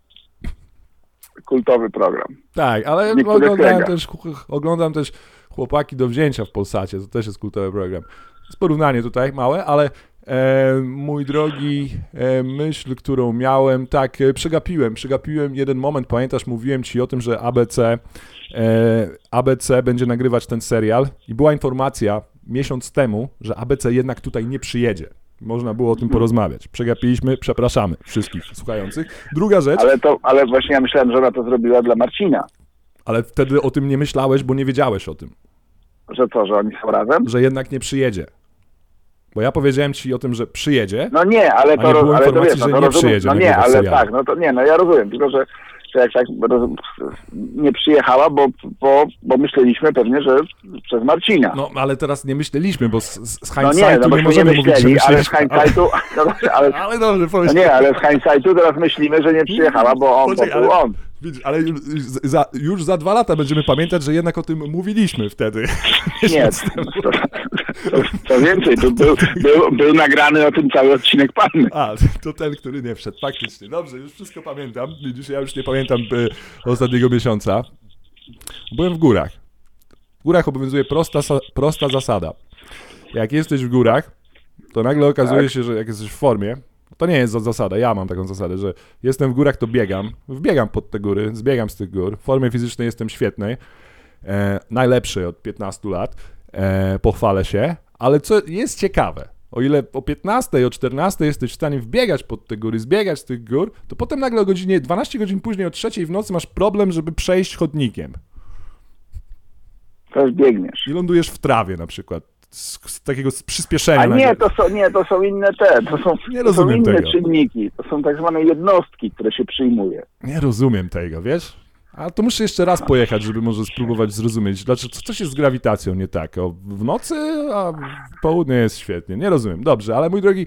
Kultowy program. Tak, ale Niektórych oglądałem kręga. też, ch- oglądam też Chłopaki do wzięcia w Polsacie, to też jest kultowy program. Z porównanie tutaj małe, ale e, mój drogi, e, myśl, którą miałem, tak, e, przegapiłem, przegapiłem jeden moment, pamiętasz, mówiłem ci o tym, że A B C, e, A B C będzie nagrywać ten serial i była informacja miesiąc temu, że A B C jednak tutaj nie przyjedzie. Można było o tym porozmawiać. Przegapiliśmy, przepraszamy wszystkich słuchających. Druga rzecz, Ale to, ale właśnie ja myślałem, że ona to zrobiła dla Marcina. ale wtedy o tym nie myślałeś, bo nie wiedziałeś o tym, Że to, że oni są razem? że jednak nie przyjedzie. Bo ja powiedziałem ci o tym, że przyjedzie, No nie, ale A to, nie było ale to informacji, wiesz, no że to nie rozumiem. przyjedzie No nie, nagrywać ale serialu. tak, no to nie, no ja rozumiem, tylko że, że jak tak roz, nie przyjechała, bo, bo, bo myśleliśmy pewnie, że przez Marcina. no ale teraz nie myśleliśmy, bo z, z z No nie, hindsightu no nie bośmy nie możemy mówić, że myśleli, ale z myśleliśmy. hindsightu, no dobrze, ale, Ale dobrze, no powiedz. nie, ale z hindsightu teraz myślimy, że nie przyjechała, bo on, Poczekaj, bo był ale- on. Widzisz, ale już za, już za dwa lata będziemy pamiętać, że jednak o tym mówiliśmy wtedy. Nie, to, to, to więcej, to był, był, był nagrany o tym cały odcinek Palmy. A, to ten, który nie wszedł, faktycznie. Dobrze, już wszystko pamiętam. Widzisz, ja już nie pamiętam e, ostatniego miesiąca. Byłem w górach. W górach obowiązuje prosta, sa- prosta zasada. Jak jesteś w górach, to nagle okazuje Tak. się, że jak jesteś w formie, to nie jest za- zasada, ja mam taką zasadę, że jestem w górach, to biegam, wbiegam pod te góry, zbiegam z tych gór, w formie fizycznej jestem świetnej, e, najlepszy od piętnastu lat, e, pochwalę się, ale co jest ciekawe, o ile o piętnastej, o czternastej jesteś w stanie wbiegać pod te góry, zbiegać z tych gór, to potem nagle o godzinie dwanaście godzin później, o trzeciej w nocy masz problem, żeby przejść chodnikiem Też biegniesz. i lądujesz w trawie na przykład, z, z takiego z przyspieszenia. A nie, nagle. to są, nie, to są inne te, to są, Nie to są rozumiem inne tego. czynniki, to są tak zwane jednostki, które się przyjmuje. Nie rozumiem tego, wiesz? A to muszę jeszcze raz pojechać, żeby może spróbować zrozumieć, dlaczego, co, co się z grawitacją nie tak? O, w nocy, a w południe jest świetnie. Nie rozumiem. Dobrze, ale mój drogi...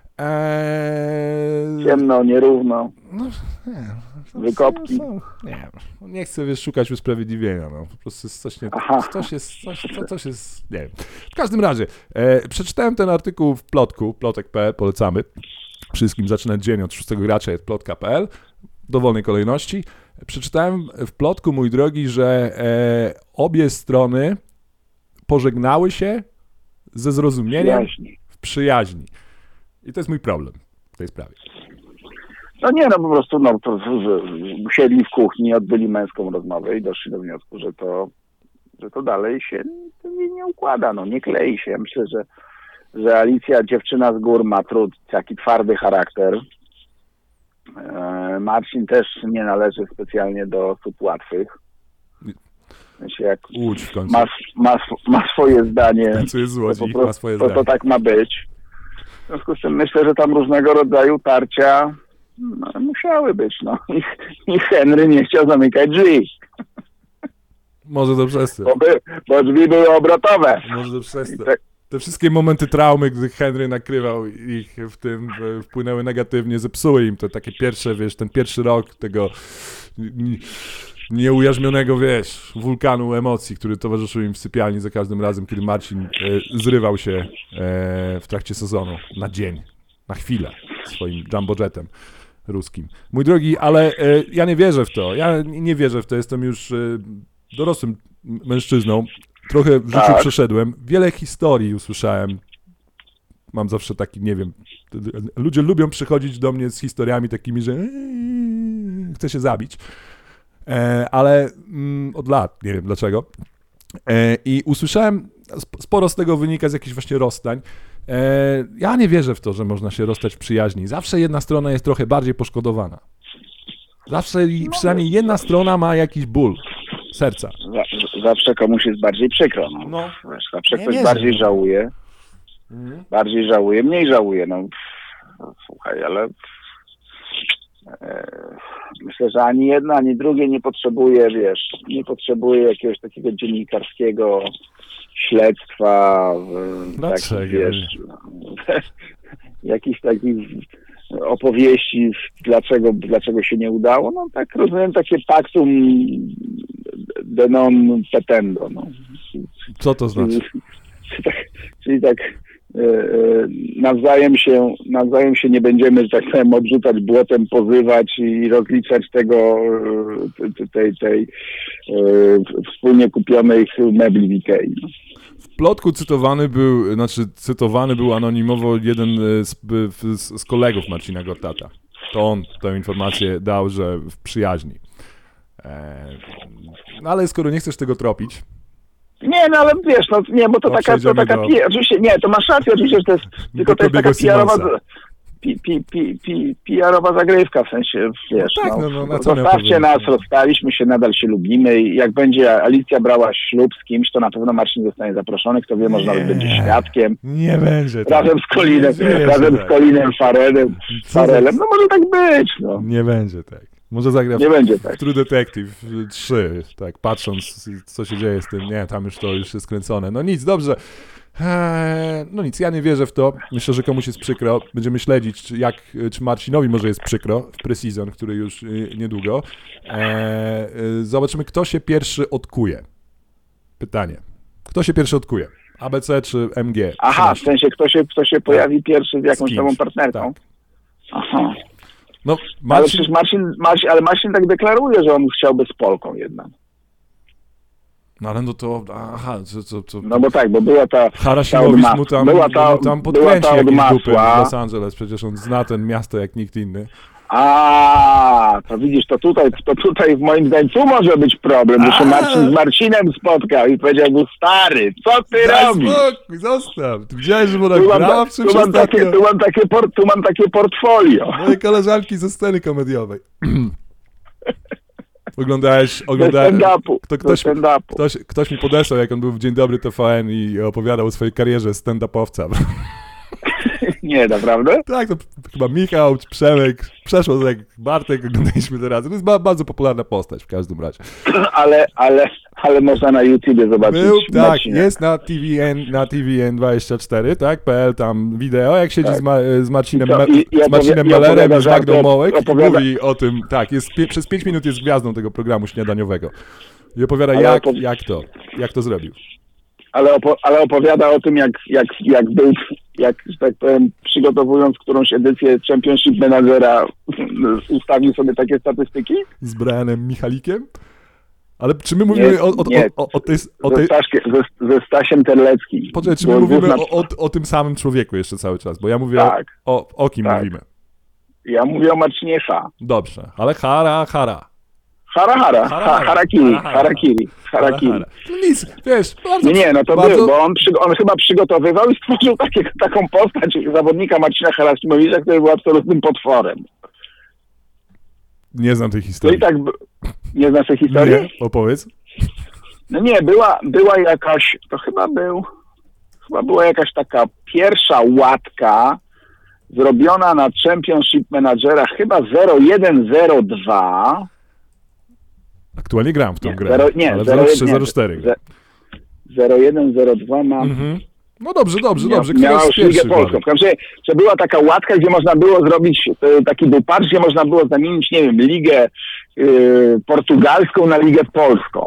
Ee... Ciemno, nierówno, No, nie, no, wykopki. są- Nie, no, nie chcę, wiesz, szukać usprawiedliwienia, no. Po prostu jest coś nie... Aha. Coś jest... Coś, co, coś jest... Nie wiem. W każdym razie, e, przeczytałem ten artykuł w Plotku, plotek kropka p l, polecamy wszystkim zaczynać dzień od szóstego gracza, jest plotka kropka p l, w dowolnej kolejności. Przeczytałem w Plotku, mój drogi, że e, obie strony pożegnały się ze zrozumieniem Jaźni. w przyjaźni. I to jest mój problem w tej sprawie. No nie, no po prostu no, to, z- siedli w kuchni, odbyli męską rozmowę i doszli do wniosku, że to, że to dalej się nie, nie układa, no nie klei się. Ja myślę, że, że Alicja, dziewczyna z gór, ma trud, taki twardy charakter. E, Marcin też nie należy specjalnie do osób łatwych. W sensie jak Łódź w końcu. ma, ma, ma swoje zdanie, W końcu jest z Łodzi, to, po prostu, ma swoje to, zdanie. to tak ma być. W związku z tym myślę, że tam różnego rodzaju tarcia no, musiały być. No. I, I Henry nie chciał zamykać drzwi, Może to przez to. bo, by, bo drzwi były obrotowe. Może to przez I to. tak, Te wszystkie momenty traumy, gdy Henry nakrywał ich w tym, e, wpłynęły negatywnie, zepsuły im to takie pierwsze, wiesz, ten pierwszy rok tego n- nieujarzmionego, wiesz, wulkanu emocji, który towarzyszył im w sypialni za każdym razem, kiedy Marcin e, zrywał się e, w trakcie sezonu na dzień, na chwilę swoim jumbojetem ruskim. Mój drogi, ale e, ja nie wierzę w to, ja nie wierzę w to, jestem już e, dorosłym mężczyzną, trochę w życiu Tak. przeszedłem, wiele historii usłyszałem, mam zawsze taki, nie wiem, ludzie lubią przychodzić do mnie z historiami takimi, że eee, chcę się zabić, e, ale mm, od lat, nie wiem dlaczego, e, i usłyszałem, sp- sporo z tego wynika z jakichś właśnie rozstań. E, ja nie wierzę w to, że można się rozstać w przyjaźni, zawsze jedna strona jest trochę bardziej poszkodowana, zawsze i przynajmniej jedna strona ma jakiś ból serca. za, zawsze komuś jest bardziej przykro. No. No. Wiesz, zawsze Nie ktoś wierzę. bardziej żałuje, Mhm. bardziej żałuje, mniej żałuje. No, pff, słuchaj, ale e, myślę, że ani jedno, ani drugie nie potrzebuje, wiesz, nie potrzebuje jakiegoś takiego dziennikarskiego śledztwa, w, Dlaczego? takich, wiesz, jakichś takich opowieści, dlaczego, dlaczego się nie udało. No tak rozumiem, takie pactum de non petendo. No. Co to znaczy? Czyli tak, czyli tak e, e, nawzajem się, nawzajem się nie będziemy, że tak powiem, odrzucać błotem, pozywać i rozliczać tego, e, tej, tej, tej e, wspólnie kupionej mebli w Ikei. No. W plotku cytowany był, znaczy cytowany był anonimowo jeden z, z, z kolegów Marcina Gortata. To on tę informację dał, że w przyjaźni. Eee, no ale skoro nie chcesz tego tropić, Nie, no ale wiesz, no nie, bo to No, taka, to przejdziemy taka do- pi- oczywiście, nie, to masz rację, oczywiście, że to jest, tylko to jest taka Kobiego P R-owa, Simonsa. pi, pi, pi, pi, P R-owa zagrywka, w sensie, wiesz, No tak, no, no, no, na co miał zostawcie powiedzieć? nas, rozstaliśmy się, nadal się lubimy i jak będzie Alicja brała ślub z kimś, to na pewno Marcin zostanie zaproszony, kto wie, może nawet Nie. będzie świadkiem, nie będzie tak. razem z Colinem, Nie będzie razem tak. z Colinem Farelem, Co za- Farelem, no może tak być, no, Nie będzie tak. Może zagra w nie będzie tak. True Detective trzy, tak, patrząc co się dzieje z tym, nie, tam już to już jest skręcone. No nic, dobrze. Eee, no nic, ja nie wierzę w to. Myślę, że komuś jest przykro. Będziemy śledzić, czy, jak, czy Marcinowi może jest przykro w pre-season, który już y, niedługo. Eee, y, zobaczymy, kto się pierwszy odkuje. Pytanie. Kto się pierwszy odkuje? A B C czy M G? Aha, w sensie kto się, kto się pojawi pierwszy z jakąś kimś, nową partnerką. tak. Aha. No, Ale Marcin... przecież Marcin, Marcin, ale Marcin tak deklaruje, że on chciałby z Polką jednak. No ale no to... Aha, co... co, co No bo tak, bo była ta... Harasimowicz ta mu tam, była ta, mu tam była podkręci ta od jakieś dupy w masła. Los Angeles, przecież on zna ten miasto jak nikt inny. A, to widzisz, to tutaj, to tutaj moim zdaniem tu może być problem, że się A. Marcin z Marcinem spotkał i powiedział mu, stary, co ty Daj robisz? spokój, zostaw. Ty widziałeś, że ona Tu mam, grała ta, w czymś tu, mam takie, ostatnio? tu, mam takie por, tu mam takie portfolio. Moje koleżanki ze sceny komediowej. Oglądałeś, Do oglądałeś... stand-upu, To do ktoś, stand-upu. ktoś, ktoś mi podesłał, jak on był w Dzień Dobry T V N i opowiadał o swojej karierze stand-upowca. Nie, naprawdę? Tak, to chyba Michał czy Przemek, przeszło jak Bartek, oglądaliśmy to razem. To jest ba- bardzo popularna postać w każdym razie. Ale, ale, ale można na YouTubie zobaczyć Był, tak, Marcina. jest na T V N, na T V N dwadzieścia cztery, tak, P L tam wideo, jak siedzi Tak. z, Ma, z Marcinem, I co, Me, i- i z Marcinem opowi- i Mellerem opowiada i z Magdą żarty, Mołek i opowiada- mówi o tym, tak, jest, pie, przez pięć minut jest gwiazdą tego programu śniadaniowego. I opowiada, Ale jak, opowi- jak to, jak to zrobił. Ale, opo- ale opowiada o tym, jak, jak, jak był, jak, że tak powiem, przygotowując którąś edycję Championship Managera, ustawił sobie takie statystyki? Z Brianem Michalikiem. Ale czy my mówimy Nie, o, o, nie. o, o, o tej... O Ze, tej Staszkiem, ze, ze Stasiem Terleckim. poczekaj, czy my Bo mówimy główna- o, o, o tym samym człowieku jeszcze cały czas? Bo ja mówię Tak. o, o, o kim Tak. mówimy. Ja mówię o Marcinie H. Dobrze, ale hara, hara. Hara, hara, Hara, ha, hara. harakiri, Hara, hara. harakiri, harakiri. Hara, hara. No nic, wiesz, bardzo... Nie, nie, no to bardzo... był, bo on, przy, on chyba przygotowywał i stworzył takie, taką postać zawodnika Marcina Harasimowicza, który był absolutnym potworem. Nie znam tej No historii. i tak, b- nie znasz tej historii? Nie, opowiedz. No nie, była, była jakaś, to chyba był, chyba była jakaś taka pierwsza łatka zrobiona na Championship Managera, chyba zero jeden zero dwa. Aktualnie gram w tą Nie, grę, zero, nie, ale zero, zero trzy zero cztery. zero jeden zero dwa mam. Mhm. No dobrze, dobrze, Mia, dobrze. miała Któraś z już Ligę pierwszych Polską. ładek. W każdym razie, że była taka łatka, gdzie można było zrobić, e, taki był patch, gdzie można było zamienić, nie wiem, Ligę e, portugalską na Ligę Polską.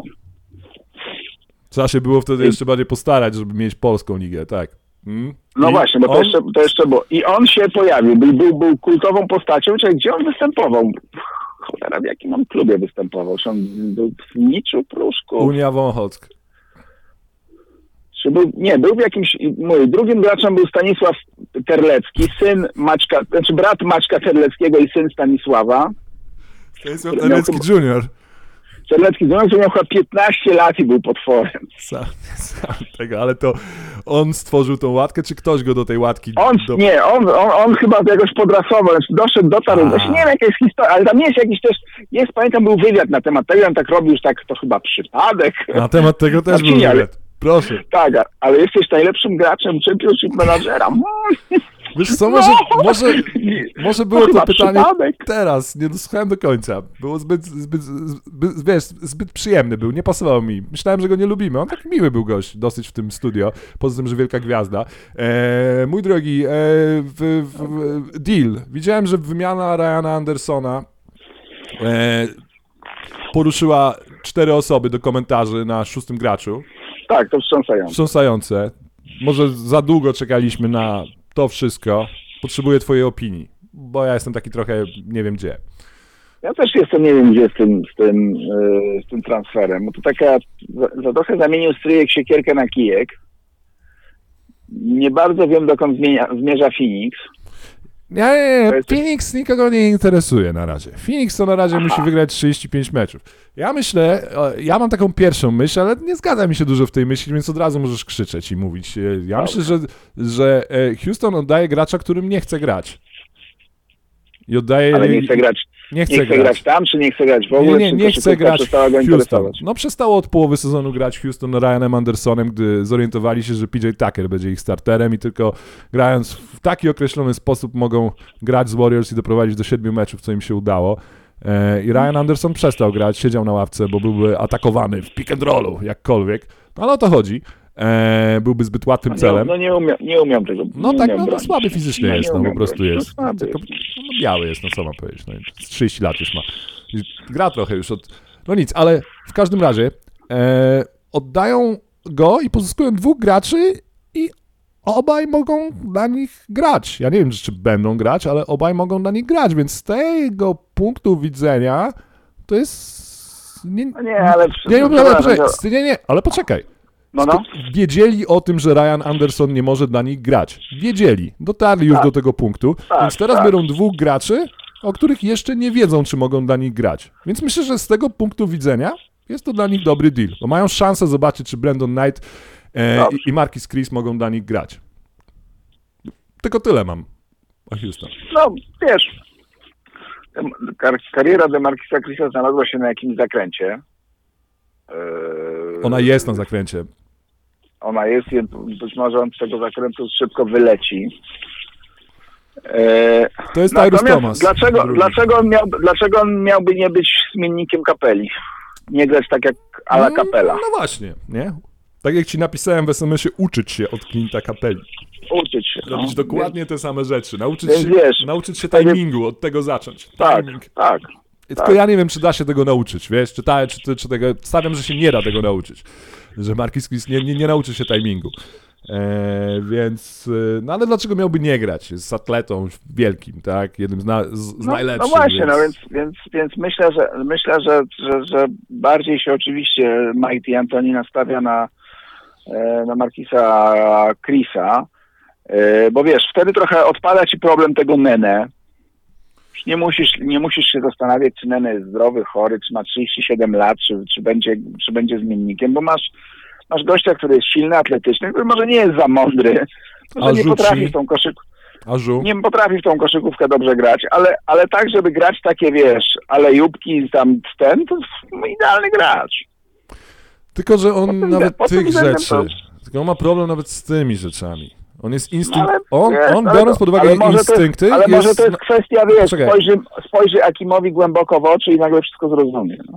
Trzeba się było wtedy jeszcze bardziej postarać, żeby mieć polską ligę, tak. Mm. No I właśnie, bo to, on- jeszcze, to jeszcze było. I on się pojawił, był, był, był kultową postacią, czyli gdzie on występował? Cholera, w jakim on klubie występował? Czy on był w Niczu, Pruszku? Unia Wąchock. Czy był, nie, był w jakimś, mój drugim graczem był Stanisław Terlecki, syn Maćka, znaczy brat Maćka Terleckiego i syn Stanisława. Stanisław Miał Terlecki chyba- junior. Terlecki miał chyba piętnaście lat i był potworem. Sam, sam tego, ale to on stworzył tą łatkę, czy ktoś go do tej łatki... On, do... nie, on, on, on chyba jakoś podrasował, znaczy doszedł, dotarł, A. znaczy nie wiem jaka jest historia, ale tam jest jakiś też, jest, pamiętam, był wywiad na temat tego, on tak robił już tak, to chyba przypadek. Na temat tego też był Marcinie, ale- wywiad. Proszę. Tak, a- ale jesteś najlepszym graczem Championship Managera. Mm. Wiesz co, może, może, może było to chyba pytanie przypadek. teraz, nie dosłuchałem do końca. Było zbyt, zbyt, zbyt, wiesz, zbyt przyjemny był, nie pasował mi. Myślałem, że go nie lubimy. On taki miły był gość dosyć w tym studio, poza tym, że wielka gwiazda. E, mój drogi, e, w, w, w, deal. Widziałem, że wymiana Ryana Andersona e, poruszyła cztery osoby do komentarzy na szóstym graczu. Tak, to wstrząsające. Wstrząsające. Może za długo czekaliśmy na to wszystko. Potrzebuję twojej opinii, bo ja jestem taki trochę nie wiem gdzie. Ja też jestem, nie wiem gdzie z tym, z tym, yy, z tym transferem, bo to taka, za, za trochę zamienił stryjek siekierkę na kijek. Nie bardzo wiem, dokąd zmienia, zmierza Phoenix. Nie, nie, To nie. jest- Phoenix nikogo nie interesuje na razie. Phoenix to na razie Aha. musi wygrać trzydzieści pięć meczów. Ja myślę, e, ja mam taką pierwszą myśl, ale nie zgadza mi się dużo w tej myśli, więc od razu możesz krzyczeć i mówić. E, Ja myślę, że, że e, Houston oddaje gracza, którym nie chce grać. I oddaje... Ale nie chce grać, Nie chce nie chce grać. grać tam, czy nie chce grać w Nie, ogóle? nie, czy nie chce koszykówka grać przestała go w Houston. interesować? No przestało od połowy sezonu grać Houston Ryanem Andersonem, gdy zorientowali się, że P J Tucker będzie ich starterem i tylko grając w taki określony sposób mogą grać z Warriors i doprowadzić do siedmiu meczów, co im się udało. E, I Ryan Anderson przestał grać, siedział na ławce, bo byłby atakowany w pick and rollu, jakkolwiek. No ale o to chodzi. E, byłby zbyt łatwym No celem. nie, no nie, umia, nie umiał tego. No nie tak, umiał no, no bronić. słaby fizycznie No, jest, nie no po umiał prostu bronić. jest. No, słaby Tylko, jest. no, biały jest, no co mam powiedzieć. No, trzydzieści lat już ma. I gra trochę już od... No nic, ale w każdym razie e, oddają go i pozyskują dwóch graczy i obaj mogą dla nich grać. Ja nie wiem, czy będą grać, ale obaj mogą dla nich grać, więc z tego punktu widzenia to jest... Nie, No nie, ale... nie, nie, dobra, nie, no poczekaj, to- nie, nie, ale poczekaj. No, no. Wiedzieli o tym, że Ryan Anderson nie może dla nich grać. Wiedzieli. Dotarli już Tak. do tego punktu. Tak, więc teraz tak. biorą dwóch graczy, o których jeszcze nie wiedzą, czy mogą dla nich grać. Więc myślę, że z tego punktu widzenia jest to dla nich dobry deal. Bo mają szansę zobaczyć, czy Brandon Knight e, Dobrze. i, i Marquis Chris mogą dla nich grać. Tylko tyle mam o Houston. No, wiesz, kar- kariera DeMarquisa Chrisa znalazła się na jakimś zakręcie. Eee, Ona jest na zakręcie. Ona jest, i być może on z tego zakrętu szybko wyleci. Eee, To jest Tyrus natomiast Thomas. Dlaczego, Drugi. dlaczego, on miał, dlaczego on miałby nie być zmiennikiem Kapeli? Nie grać tak jak a la Kapela. No, no właśnie, nie? Tak jak ci napisałem w es em esie, uczyć się od Clint'a Capelli. Uczyć się. no. Robić dokładnie te same rzeczy. Nauczyć Więc się, wiesz, nauczyć się tak jak- timingu, od tego zacząć. Tak, Timing. tak. Tylko tak. ja nie wiem, czy da się tego nauczyć, wiesz, czy, ta, czy, czy, czy tego, stawiam, że się nie da tego nauczyć, że Marquis Chris nie, nie, nie nauczy się timingu, e, więc, e, no ale dlaczego miałby nie grać, jest z atletą wielkim, tak, jednym z, na, z, z No, najlepszych, no właśnie, no więc, więc, więc myślę, że myślę, że, że, że bardziej się oczywiście Mighty Anthony nastawia na, e, na Marquisa Chrisa, e, bo wiesz, wtedy trochę odpada ci problem tego Nene. Już Nie musisz, nie musisz się zastanawiać, czy Nene jest zdrowy, chory, czy ma trzydzieści siedem lat, czy, czy, będzie, czy będzie zmiennikiem, bo masz, masz gościa, który jest silny, atletyczny, który może nie jest za mądry, A że nie rzuci? potrafi w tą koszykówkę. Ażu, Nie potrafi w tą koszykówkę dobrze grać, ale, ale tak, żeby grać takie, wiesz, alejubki tam ten, to jest idealny gracz. Tylko, że on tym nawet pod tym tych względem rzeczy, to- tylko on ma problem nawet z tymi rzeczami. On jest instynkt, Ale, on, wiesz, on ale biorąc to- pod uwagę ale może instynkty, to jest, Ale jest, może to jest kwestia, wiesz, Czekaj. spojrzy, spojrzy Akimowi głęboko w oczy i nagle wszystko zrozumie. No.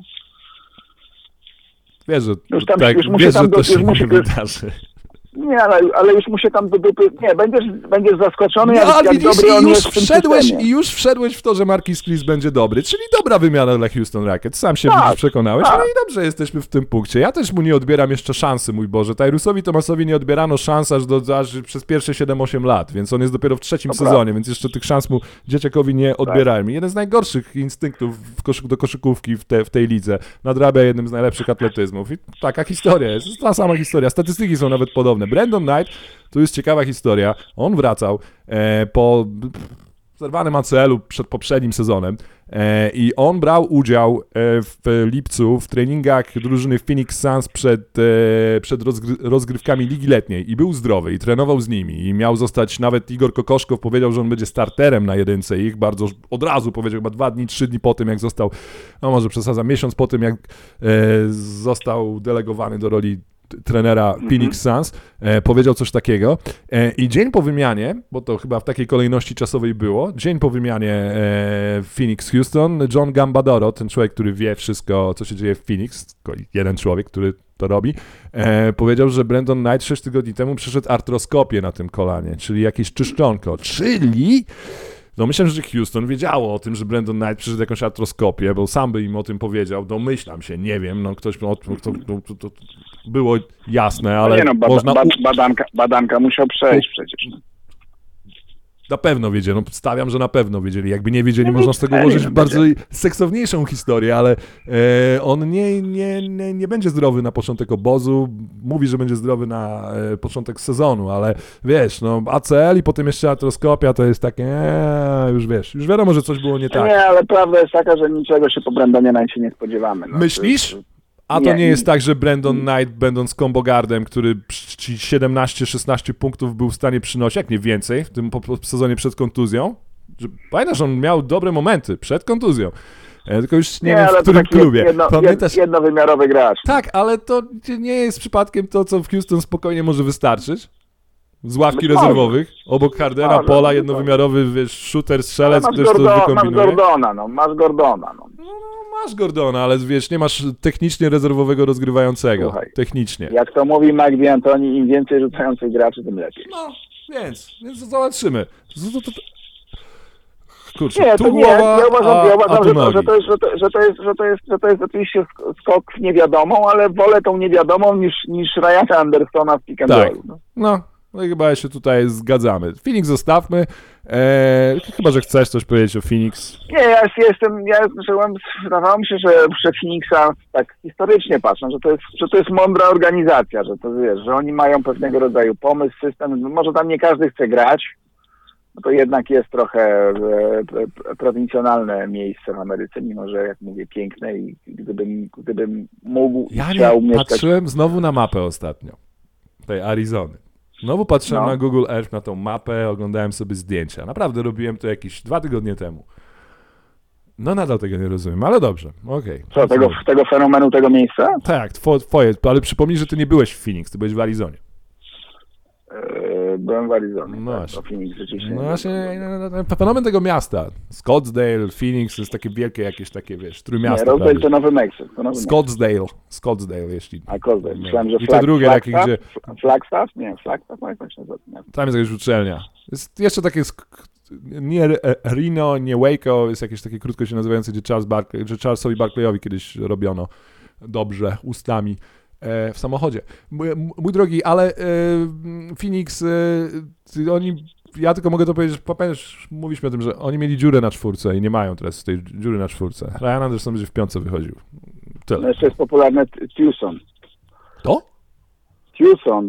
wiesz, że, Już tam- tak, już mu się wiesz, tam że to do- się już mu nie się- wydarzy. Nie, ale, ale już mu się tam do dupy... Nie, będziesz, będziesz zaskoczony, No, jak, ale jak widzisz, dobry on i już jest w tym wszedłeś, systemie. i już wszedłeś w to, że Marquis Chris będzie dobry, czyli dobra wymiana dla Houston Rockets. Sam się Tak, widzisz, przekonałeś, tak. no i dobrze jesteśmy w tym punkcie. Ja też mu nie odbieram jeszcze szansy, mój Boże. Tyrusowi Thomasowi nie odbierano szans aż, do, aż przez pierwsze siedem osiem lat, więc on jest dopiero w trzecim To sezonie, prawda. więc jeszcze tych szans mu dzieciakowi nie odbierałem. I jeden z najgorszych instynktów w koszyk, do koszykówki w, te, w tej lidze. Nadrabia jednym z najlepszych atletyzmów. I taka historia jest. Jest ta sama historia. Statystyki są nawet podobne. Brandon Knight, to jest ciekawa historia. On wracał e, po zerwanym A C L-u przed poprzednim sezonem e, i on brał udział e, w lipcu w treningach drużyny Phoenix Suns przed, e, przed rozgry- rozgrywkami Ligi Letniej i był zdrowy i trenował z nimi i miał zostać, nawet Igor Kokoszkow powiedział, że on będzie starterem na jedynce ich, bardzo od razu powiedział, chyba dwa dni, trzy dni po tym, jak został, no może przesadzam, miesiąc po tym, jak e, został delegowany do roli trenera Phoenix Suns, e, powiedział coś takiego e, i dzień po wymianie, bo to chyba w takiej kolejności czasowej było, dzień po wymianie e, Phoenix Houston, John Gambadoro, ten człowiek, który wie wszystko, co się dzieje w Phoenix, tylko jeden człowiek, który to robi, e, powiedział, że Brandon Knight sześć tygodni temu przeszedł artroskopię na tym kolanie, czyli jakieś czyszczonko, czyli no myślę, że Houston wiedziało o tym, że Brandon Knight przeszedł jakąś artroskopię, bo sam by im o tym powiedział, domyślam się, nie wiem, no ktoś, no, to, to, to, to było jasne, ale nie no, bada, można... bad, badanka, badanka musiał przejść przecież. No. Na pewno wiedzieli, no stawiam, że na pewno wiedzieli. Jakby nie wiedzieli, No można z tego wiedzieli, ułożyć no bardzo seksowniejszą historię, ale e, on nie, nie, nie, nie będzie zdrowy na początek obozu. Mówi, że będzie zdrowy na e, początek sezonu, ale wiesz, no A C L i potem jeszcze artroskopia to jest takie, e, już wiesz, już wiadomo, że coś było nie tak. Nie, ale prawda jest taka, że niczego się po Brandonie Knightie nie spodziewamy. No. Myślisz? To jest- A to Nie, nie jest nie. tak, że Brandon Knight, będąc combo guardem, który ci siedemnaście szesnaście punktów był w stanie przynosić, jak nie więcej, w tym po, po sezonie przed kontuzją? Że, pamiętasz, on miał dobre momenty przed kontuzją, e, tylko już nie, Nie, wiem, ale w to którym taki klubie. Jedno, Pamiętasz? jed, jednowymiarowy gracz. Tak, ale to nie jest przypadkiem to, co w Houston spokojnie może wystarczyć. Z ławki Być może. rezerwowych, obok Hardena, Może, Pola, być jednowymiarowy, wiesz, shooter, Ale strzelec, masz, ktoś to Gordo, masz wykombinuje. Gordona, no, masz Gordona, no. No, masz Gordona, ale wiesz, nie masz technicznie rezerwowego rozgrywającego. Słuchaj. Technicznie. Jak to mówi Mike D'Antoni, im więcej rzucających graczy, tym lepiej. No, więc, więc zobaczymy. Z- to- to- to- Kurczę, Nie, tu to nie, głowa, ja uważam, a, ja a uważam tu że, to, że, nogi. to jest, że, to, że, to jest, że, to jest, że to jest oczywiście sk- skok w niewiadomą, ale wolę tą niewiadomą niż, niż Ryana Andersona w pick and Tak. rollu. No. No, no i chyba się tutaj zgadzamy. Phoenix zostawmy. Eee, chyba, że chcesz coś powiedzieć o Phoenix. Nie, ja jestem, ja żyłem, wydawało mi się, że, że Phoenixa tak historycznie patrzą, że to jest, że to jest mądra organizacja, że to wiesz, że oni mają pewnego rodzaju pomysł, system, może tam nie każdy chce grać, no to jednak jest trochę e, e, prowincjonalne miejsce w Ameryce, mimo że, jak mówię, piękne i gdybym, gdybym mógł i Ja chciał nie mieszkać... patrzyłem znowu na mapę ostatnio. Tej Arizony. Znowu patrzyłem No. na Google Earth, na tą mapę, oglądałem sobie zdjęcia. Naprawdę robiłem to jakieś dwa tygodnie temu. No nadal tego nie rozumiem, ale dobrze, okej. Co, tego, tego fenomenu tego miejsca? Tak, two, twoje, ale przypomnij, że ty nie byłeś w Phoenix, ty byłeś w Arizonie. E, byłem w Arizonie, No tak, właśnie. to Phoenix rzeczywiście. No nie właśnie, no, no, no, fenomen tego miasta. Scottsdale, Phoenix, to jest takie wielkie jakieś takie, wiesz, Nie, trójmiasto Rosedale prawie. to Nowy Meksyk. To Nowy Meksyk. Scottsdale, Scottsdale, jeśli... A Cozdale. Myślałem, że I to flag, drugie takie, Flagstaff? gdzie... Flagstaff? Nie, Flagstaff, jak to się nazywa? Nie. Tam jest jakaś uczelnia. Jest jeszcze takie... sk- Nie e, Reno, nie Waco, jest jakieś takie krótko się nazywające, gdzie Charles Barkley, że Charlesowi Barkleyowi kiedyś robiono dobrze ustami e, w samochodzie. Mój, mój drogi, ale e, Phoenix, e, oni, ja tylko mogę to powiedzieć, pamiętasz, mówiliśmy o tym, że oni mieli dziurę na czwórce i nie mają teraz tej dziury na czwórce. Ryan Anderson będzie w piątce wychodził. No Tyle. jeszcze jest popularne T- Tucson. Kto? Tucson.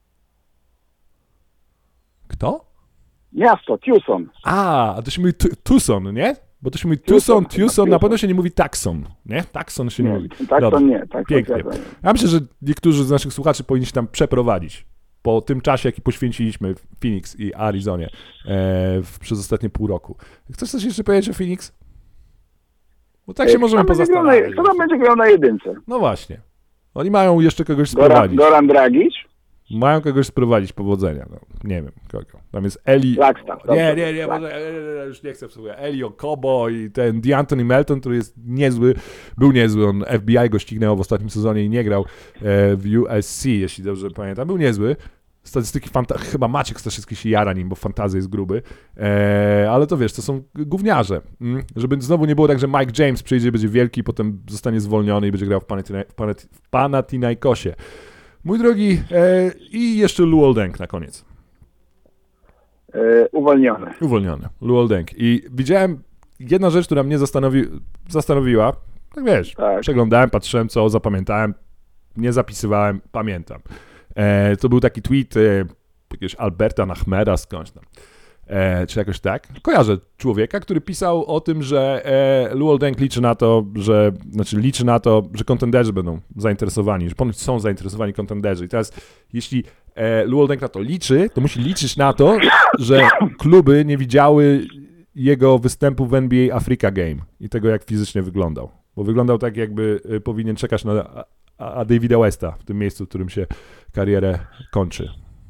Kto? Miasto, Tucson. A, a to się mówi tu- Tucson, nie? Bo to się mówi Tucson, Tucson, Tucson, na Tucson. pewno się nie mówi Taxon, nie? Taxon się nie, Nie, mówi. tak to Dobra. nie. Tak Pięknie. To nie. Ja myślę, że niektórzy z naszych słuchaczy powinni się tam przeprowadzić po tym czasie, jaki poświęciliśmy w Phoenix i Arizonie e, w, przez ostatnie pół roku. Chcesz coś jeszcze powiedzieć o Phoenix? Bo tak się Ej, możemy kto tam będzie grał na- pozastanawiać. Kto tam będzie grał na jedynce? No właśnie. Oni mają jeszcze kogoś Goran, sprowadzić. Goran Dragic? Mają kogoś sprowadzić, powodzenia. No, nie wiem kogo. Tam jest Eli... Flagstaff. Nie, nie, nie, może, już nie chcę wspomnieć. Eli Okobo i ten DeAnthony Melton, który jest niezły, był niezły. On F B I go ścignęło w ostatnim sezonie i nie grał w U S C, jeśli dobrze pamiętam. Był niezły. Statystyki, fanta- chyba Maciek Staszewski się jara nim, bo fantazja jest gruby, eee, ale to wiesz, to są gówniarze. Mm? Żeby znowu nie było tak, że Mike James przyjdzie, będzie wielki, potem zostanie zwolniony i będzie grał w, Panathina- w, Panath- w Panathinaikosie. Mój drogi, eee, i jeszcze Luol Deng na koniec. Yy, uwolniony. Uwolniony, Luol Deng. I widziałem, jedna rzecz, która mnie zastanowi- zastanowiła, tak wiesz, Tak. przeglądałem, patrzyłem co, zapamiętałem, nie zapisywałem, pamiętam. E, to był taki tweet e, jakiegoś Alberta Nachmeda skądś tam, e, czy jakoś tak. Kojarzę człowieka, który pisał o tym, że e, Luol Deng liczy na to, że, znaczy liczy na to, że kontenderzy będą zainteresowani, że ponoć są zainteresowani kontenderzy. I teraz, jeśli e, Luol Deng na to liczy, to musi liczyć na to, że kluby nie widziały jego występu w N B A Africa Game i tego, jak fizycznie wyglądał. Bo wyglądał tak, jakby e, powinien czekać na a, a Davida Westa w tym miejscu, w którym się karierę kończy.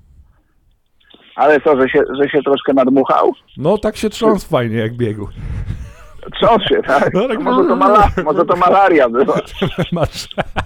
Ale co, że się, że się troszkę nadmuchał? No tak się trząsł fajnie, jak biegł. Trząsł się, tak? No, tak- Może, to mala- może to malaria była. Masz.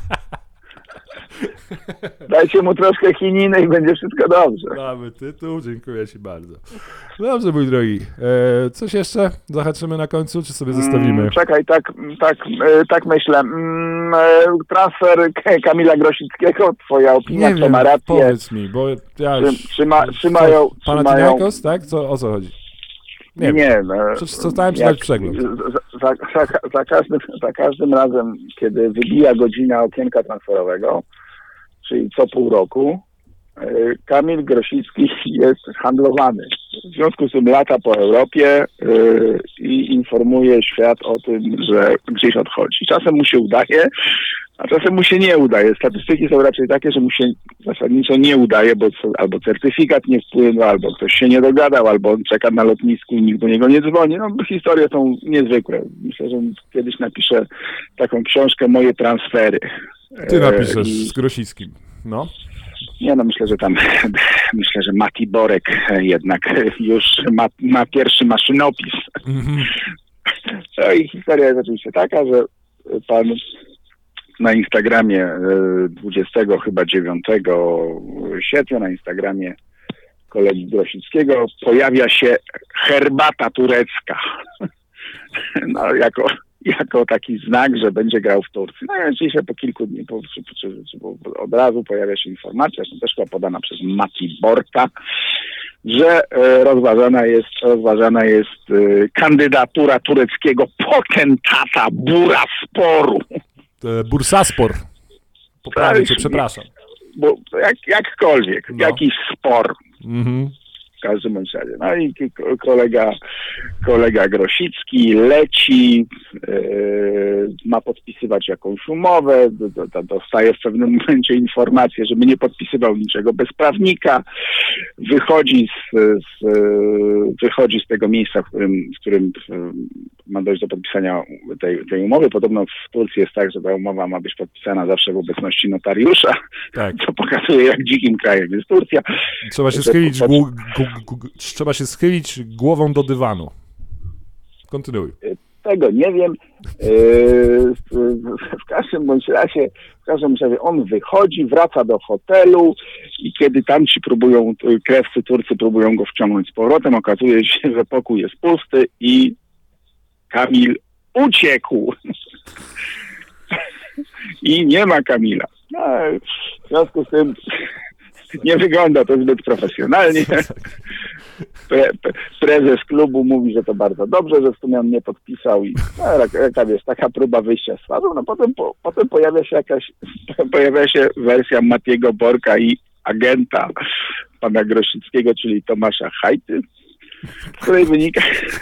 Dajcie mu troszkę chininy i będzie wszystko dobrze. Mamy tytuł, dziękuję ci bardzo. Dobrze, mój drogi. E, coś jeszcze zahaczymy na końcu, czy sobie zostawimy? Mm, czekaj, tak, tak, e, tak myślę. Mm, e, transfer K- Kamila Grosickiego, twoja opinia, Nie co wiem, ma rację? powiedz mi, bo ja już... Trzyma- trzyma- trzymają- Co, Panathinaikos, tak? Co, o co chodzi? Nie, Nie, wiem. no, Przestałem jak- czytać przegląd. Za, za, za, za, każdym, za każdym razem, kiedy wybija godzina okienka transferowego, czyli co pół roku, e, Kamil Grosicki jest handlowany. W związku z tym lata po Europie e, i informuje świat o tym, że gdzieś odchodzi. Czasem mu się udaje, a czasem mu się nie udaje. Statystyki są raczej takie, że mu się zasadniczo nie udaje, bo co, albo certyfikat nie wpłynął, albo ktoś się nie dogadał, albo on czeka na lotnisku i nikt do niego nie dzwoni. No, historie są niezwykłe. Myślę, że kiedyś napiszę taką książkę Moje transfery. Ty napiszesz I- z Grosickim, no. Nie no, myślę, że tam myślę, że Mati Borek jednak już ma, ma pierwszy maszynopis. Mhm. No i historia jest oczywiście taka, że pan na Instagramie dwudziestego chyba dziewiątego sierpnia na Instagramie kolegi Grosickiego pojawia się herbata turecka. No jako jako taki znak, że będzie grał w Turcji. No i oczywiście po kilku dni, po, czy, czy, czy, po, od razu pojawia się informacja, zresztą też była podana przez Mati Borka, że e, rozważana jest, rozważana jest e, kandydatura tureckiego potentata Burasporu. E, Bursaspor. Poprawię cię, przepraszam. Bo jak, jakkolwiek, No. jakiś spor. Mhm. W każdym bądź razie. No i k- kolega, kolega Grosicki leci, yy, ma podpisywać jakąś umowę, do, do, dostaje w pewnym momencie informację, żeby nie podpisywał niczego bez prawnika, wychodzi z, z, wychodzi z tego miejsca, w którym, w którym ma dojść do podpisania tej, tej umowy. Podobno w Turcji jest tak, że ta umowa ma być podpisana zawsze w obecności notariusza, Tak. co pokazuje, jak dzikim krajem jest Turcja. Trzeba się Że schylić, pod- gł- gu- gu- trzeba się schylić głową do dywanu. Kontynuuj. Tego nie wiem. Yy, w każdym bądź razie, w każdym bądź razie on wychodzi, wraca do hotelu i kiedy tam ci próbują, krewcy Turcy próbują go wciągnąć z powrotem, okazuje się, że pokój jest pusty i Kamil uciekł. I nie ma Kamila. No, w związku z tym nie wygląda to zbyt profesjonalnie. Pre, pre, prezes klubu mówi, że to bardzo dobrze, że w sumie on nie podpisał i no, jaka jest taka próba wyjścia z fazu. No potem, po, potem pojawia się jakaś, pojawia się wersja Matiego Borka i agenta pana Grosickiego, czyli Tomasza Hajty, z której wynika...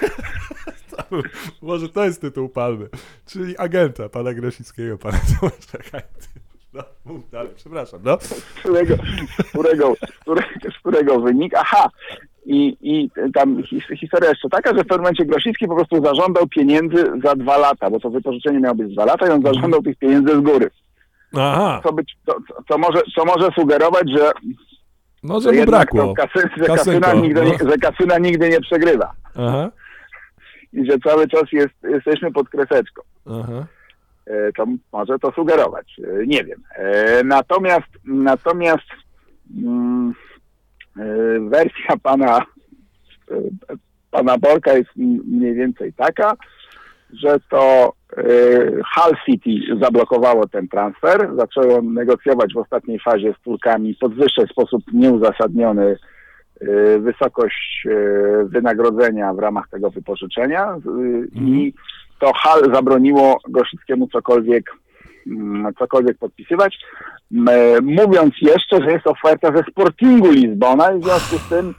Może to jest tytuł palmy. Czyli agenta pana Grosickiego, pana Tomasza Hajty. No, mów dalej, przepraszam, no. z którego, z którego, z którego, z którego wynika... Aha! I, I tam his, historia jest to taka, że w pewnym momencie Grosicki po prostu zażądał pieniędzy za dwa lata, bo to wypożyczenie miało być dwa lata i on zażądał tych pieniędzy z góry. Aha. Co, być, co, co, może, co może sugerować, że, No, że że mu jednak brakło. to kasyn, że, Kasynko, kasyna nigdy no. nie, że kasyna nigdy nie przegrywa. Aha. I że cały czas jest, jesteśmy pod kreseczką. Aha. E, To może to sugerować. E, Nie wiem. E, Natomiast natomiast mm, e, wersja pana e, pana Borka jest m- mniej więcej taka, że to e, Hull City zablokowało ten transfer, zaczęło negocjować w ostatniej fazie z Turkami, podwyższać w sposób nieuzasadniony e, wysokość e, wynagrodzenia w ramach tego wypożyczenia e, i to Hull zabroniło Grosickiemu cokolwiek, mm, cokolwiek podpisywać, M- mówiąc jeszcze, że jest oferta ze Sportingu Lizbona i w związku z tym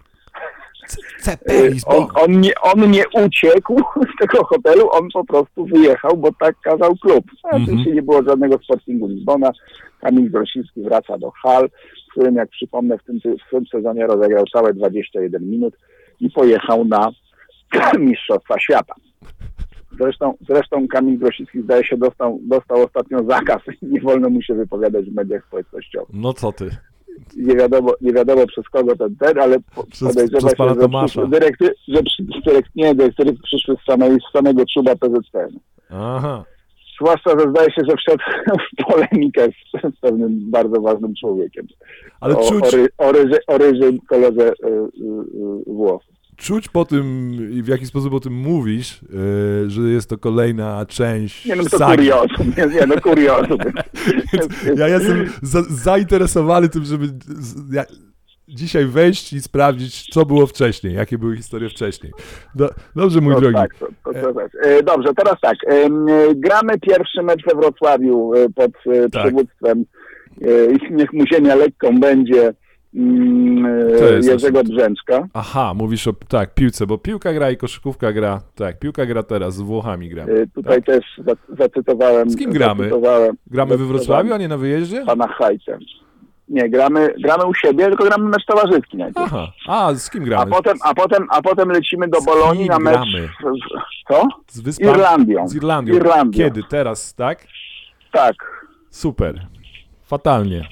C P e, Lizbon. on, on, nie, on nie uciekł z tego hotelu, on po prostu wyjechał, bo tak kazał klub. No, oczywiście nie było żadnego Sportingu Lizbona. Kamil Grosicki wraca do Hull, w którym, jak przypomnę, w tym, w tym sezonie rozegrał całe dwadzieścia jeden minut i pojechał na Mistrzostwa Świata. Zresztą, zresztą Kamil Grosicki, zdaje się, dostał, dostał ostatnio zakaz i nie wolno mu się wypowiadać w mediach społecznościowych. No co ty? Nie wiadomo, nie wiadomo przez kogo ten ten, ale po, Przez- podejrzewa przez się, pana że, Tomasza. przyszły dyrekty, że przy, dyrekt, nie, dyrektywy przyszły z, samej, z samego czuba P Z P N. Aha. Zwłaszcza, że zdaje się, że wszedł w polemikę z, z pewnym bardzo ważnym człowiekiem. Ale o, czuć, o, ry, o, ryży, o ryżym kolorze y, y, y, włosów. czuć po tym, w jaki sposób o tym mówisz, yy, że jest to kolejna część Nie no, to sagi. kuriozum, nie, nie no kuriozum. Ja jestem za, zainteresowany tym, żeby z, ja, dzisiaj wejść i sprawdzić, co było wcześniej, jakie były historie wcześniej. Do, dobrze, mój No drogi. tak, to, to, to też. E, Dobrze, teraz tak. em, e, Gramy pierwszy mecz we Wrocławiu e, pod e, Tak. przywództwem e, i niech mu ziemia lekką będzie mm, e, To jest Jerzego Brzęczka. Aha, mówisz o tak, piłce, bo piłka gra i koszykówka gra. Tak, piłka gra teraz, z Włochami gramy. E, Tutaj też za- zacytowałem... Z kim gramy? zacytowałem- Gramy we Wrocławiu, a nie na wyjeździe? Pana Hajtę. Nie, gramy, gramy u siebie, tylko gramy mecz towarzyski najpierw. Aha, a z kim A gramy? potem, a, potem, a potem lecimy do Z Bolonii kim na mecz... gramy? Co? Z wyspami? Irlandią. Z Irlandią. Irlandią. Kiedy? Teraz, tak? Tak. Super. Fatalnie.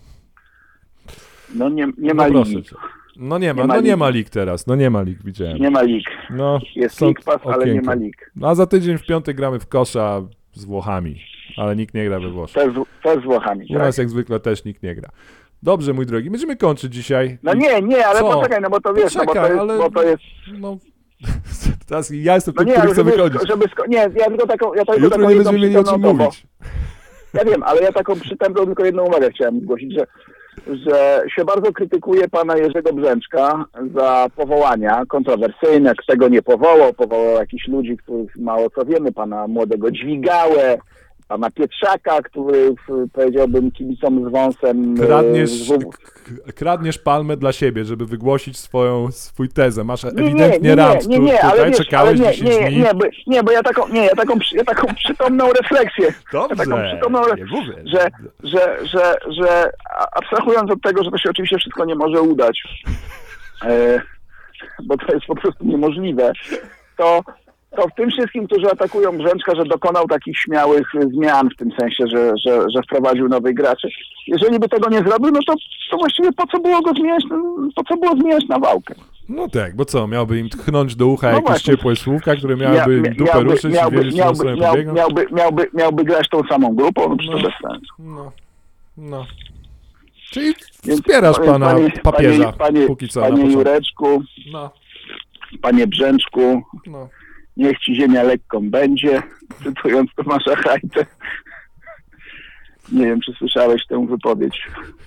No nie, nie No ma proszę ligi. cię. No nie ma, Nie ma no nie ligi. ma lig teraz, no nie ma lig, widziałem. Nie ma lig. No, Jest są League Pass, ale nie okienko. ma lig. No a za tydzień w piątek gramy w kosza z Włochami, ale nikt nie gra we Włoszech. Też, też z Włochami. U Tak. nas jak zwykle też nikt nie gra. Dobrze, mój drogi, będziemy kończyć dzisiaj. No I- nie, nie, ale Co? poczekaj, no bo to wiesz, no bo to Poczekaj, jest... ale- Bo to jest No, teraz ja jestem no tym, nie, który ale chce żeby, wychodzić. żeby sko- nie, ja tylko taką... Ja to tylko Jutro taką nie jedną będziemy mieli o czym przytomną, bo- mówić. Ja wiem, ale ja taką przytępną tylko jedną uwagę chciałem zgłosić, że, że się bardzo krytykuje pana Jerzego Brzęczka za powołania kontrowersyjne, kto tego nie powołał, powołał jakichś ludzi, których mało co wiemy, pana młodego Dźwigałę, pana Pietrzaka, który w- powiedziałbym kibicom z wąsem... e, Kradniesz, z W- k- kradniesz palmę dla siebie, żeby wygłosić swoją, swój tezę. Masz Nie, ewidentnie nie, rant nie, tu, nie, ale tutaj, wiesz, czekałeś ale nie, dziesięć nie, dni. nie, bo, nie, bo ja taką, nie, ja taką, przy- ja taką przytomną refleksję, ja taką Dobrze, przytomną, nie mówię. że, że, że, że a- abstrahując od tego, że to się oczywiście wszystko nie może udać, e, bo to jest po prostu niemożliwe, to, to w tym wszystkim, którzy atakują Brzęczka, że dokonał takich śmiałych zmian, w tym sensie, że, że, że wprowadził nowych graczy, jeżeli by tego nie zrobił, no to, to właściwie po co było go zmieniać, po co było zmieniać na wałkę? No tak, bo co, miałby im tchnąć do ucha No jakieś właśnie. ciepłe słówka, które miałyby Mia- im dupę miałby- ruszyć miałby- i wiedzieć, w którą miałby, stronę miał, pobiegną? miałby, miałby, miałby grać tą samą grupą, no przecież to bez sensu. No, no. Czyli Więc wspierasz powiem, pana panie, papieża, panie, panie, póki co na Panie początku. Jureczku, No, panie Brzęczku, no. niech ci ziemia lekką będzie, cytując Tomasza Hajtę. Nie wiem, czy słyszałeś tę wypowiedź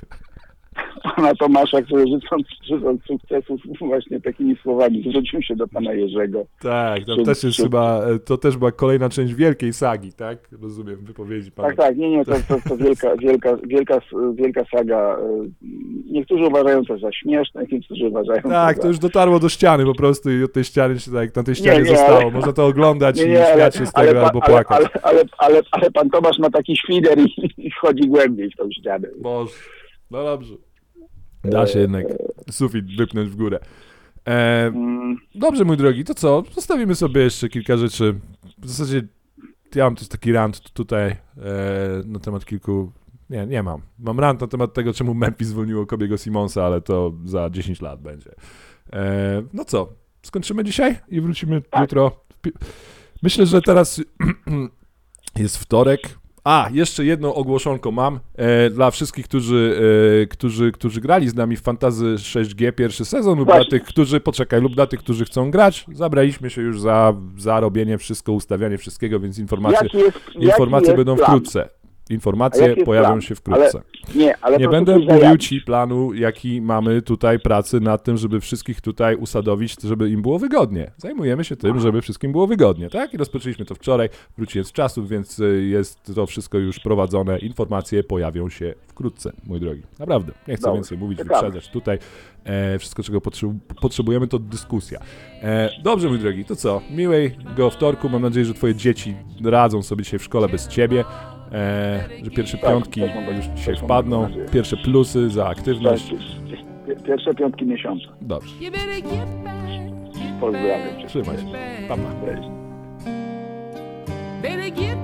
pana Tomasza, który życząc, życząc sukcesów właśnie takimi słowami zwrócił się do pana Jerzego. Tak, to Czy- też jest czy- chyba, to też była kolejna część wielkiej sagi, tak? Rozumiem, wypowiedzi pana. Tak, tak, nie, nie, to, to, to wielka, wielka, wielka, wielka saga. Niektórzy uważają to za śmieszne, niektórzy uważają Tak, to to za... już dotarło do ściany po prostu i od tej ściany się tak, na tej ścianie nie, zostało. ale- Można to oglądać Nie, i nie, ale, śmiać się z ale, tego pa- albo ale, płakać. ale, ale, ale, ale pan Tomasz ma taki świder i, i wchodzi głębiej w tą ścianę. Boże, no dobrze. Da się jednak sufit wypnąć w górę. E, Mm, dobrze, mój drogi, to co? Zostawimy sobie jeszcze kilka rzeczy. W zasadzie ja mam tu taki rant tutaj e, na temat kilku Nie, nie mam. Mam rant na temat tego, czemu Memphis zwolniło Kobiego Simonsa, ale to za dziesięć lat będzie. E, no co, skończymy dzisiaj i wrócimy tak. jutro. Myślę, że teraz jest wtorek. A, jeszcze jedną ogłoszonką mam e, dla wszystkich, którzy, e, którzy, którzy grali z nami w Fantasy sześć G pierwszy sezon lub Właśnie. dla tych, którzy, poczekaj, lub dla tych, którzy chcą grać. Zabraliśmy się już za, za robienie wszystko, ustawianie wszystkiego, więc informacje, Jaki jest, informacje jaki będą jest plan? wkrótce. A Informacje jaki jest pojawią plan? się wkrótce. Ale, nie, ale Nie proszę będę coś mówił zajawić. ci planu, jaki mamy tutaj pracy nad tym, żeby wszystkich tutaj usadowić, żeby im było wygodnie. Zajmujemy się tym, żeby wszystkim było wygodnie, tak? I rozpoczęliśmy to wczoraj, wróciłem z czasów, więc jest to wszystko już prowadzone. Informacje pojawią się wkrótce, mój drogi. Naprawdę, nie chcę Dobrze, więcej mówić, ciekawe. wyprzedzać tutaj. E, wszystko, czego potrzebu- potrzebujemy, to dyskusja. E, dobrze, mój drogi, to co? Miłego wtorku, mam nadzieję, że twoje dzieci radzą sobie dzisiaj w szkole bez ciebie. E, że pierwsze Tak, piątki też mam tak- już też dzisiaj mam wpadną, taką nadzieję. pierwsze plusy za aktywność. Pi- Pierwsze piątki miesiąca. Dobrze, You better get back. Pozdrawiam cię. trzymaj się. Pa, pa. Cześć. Better get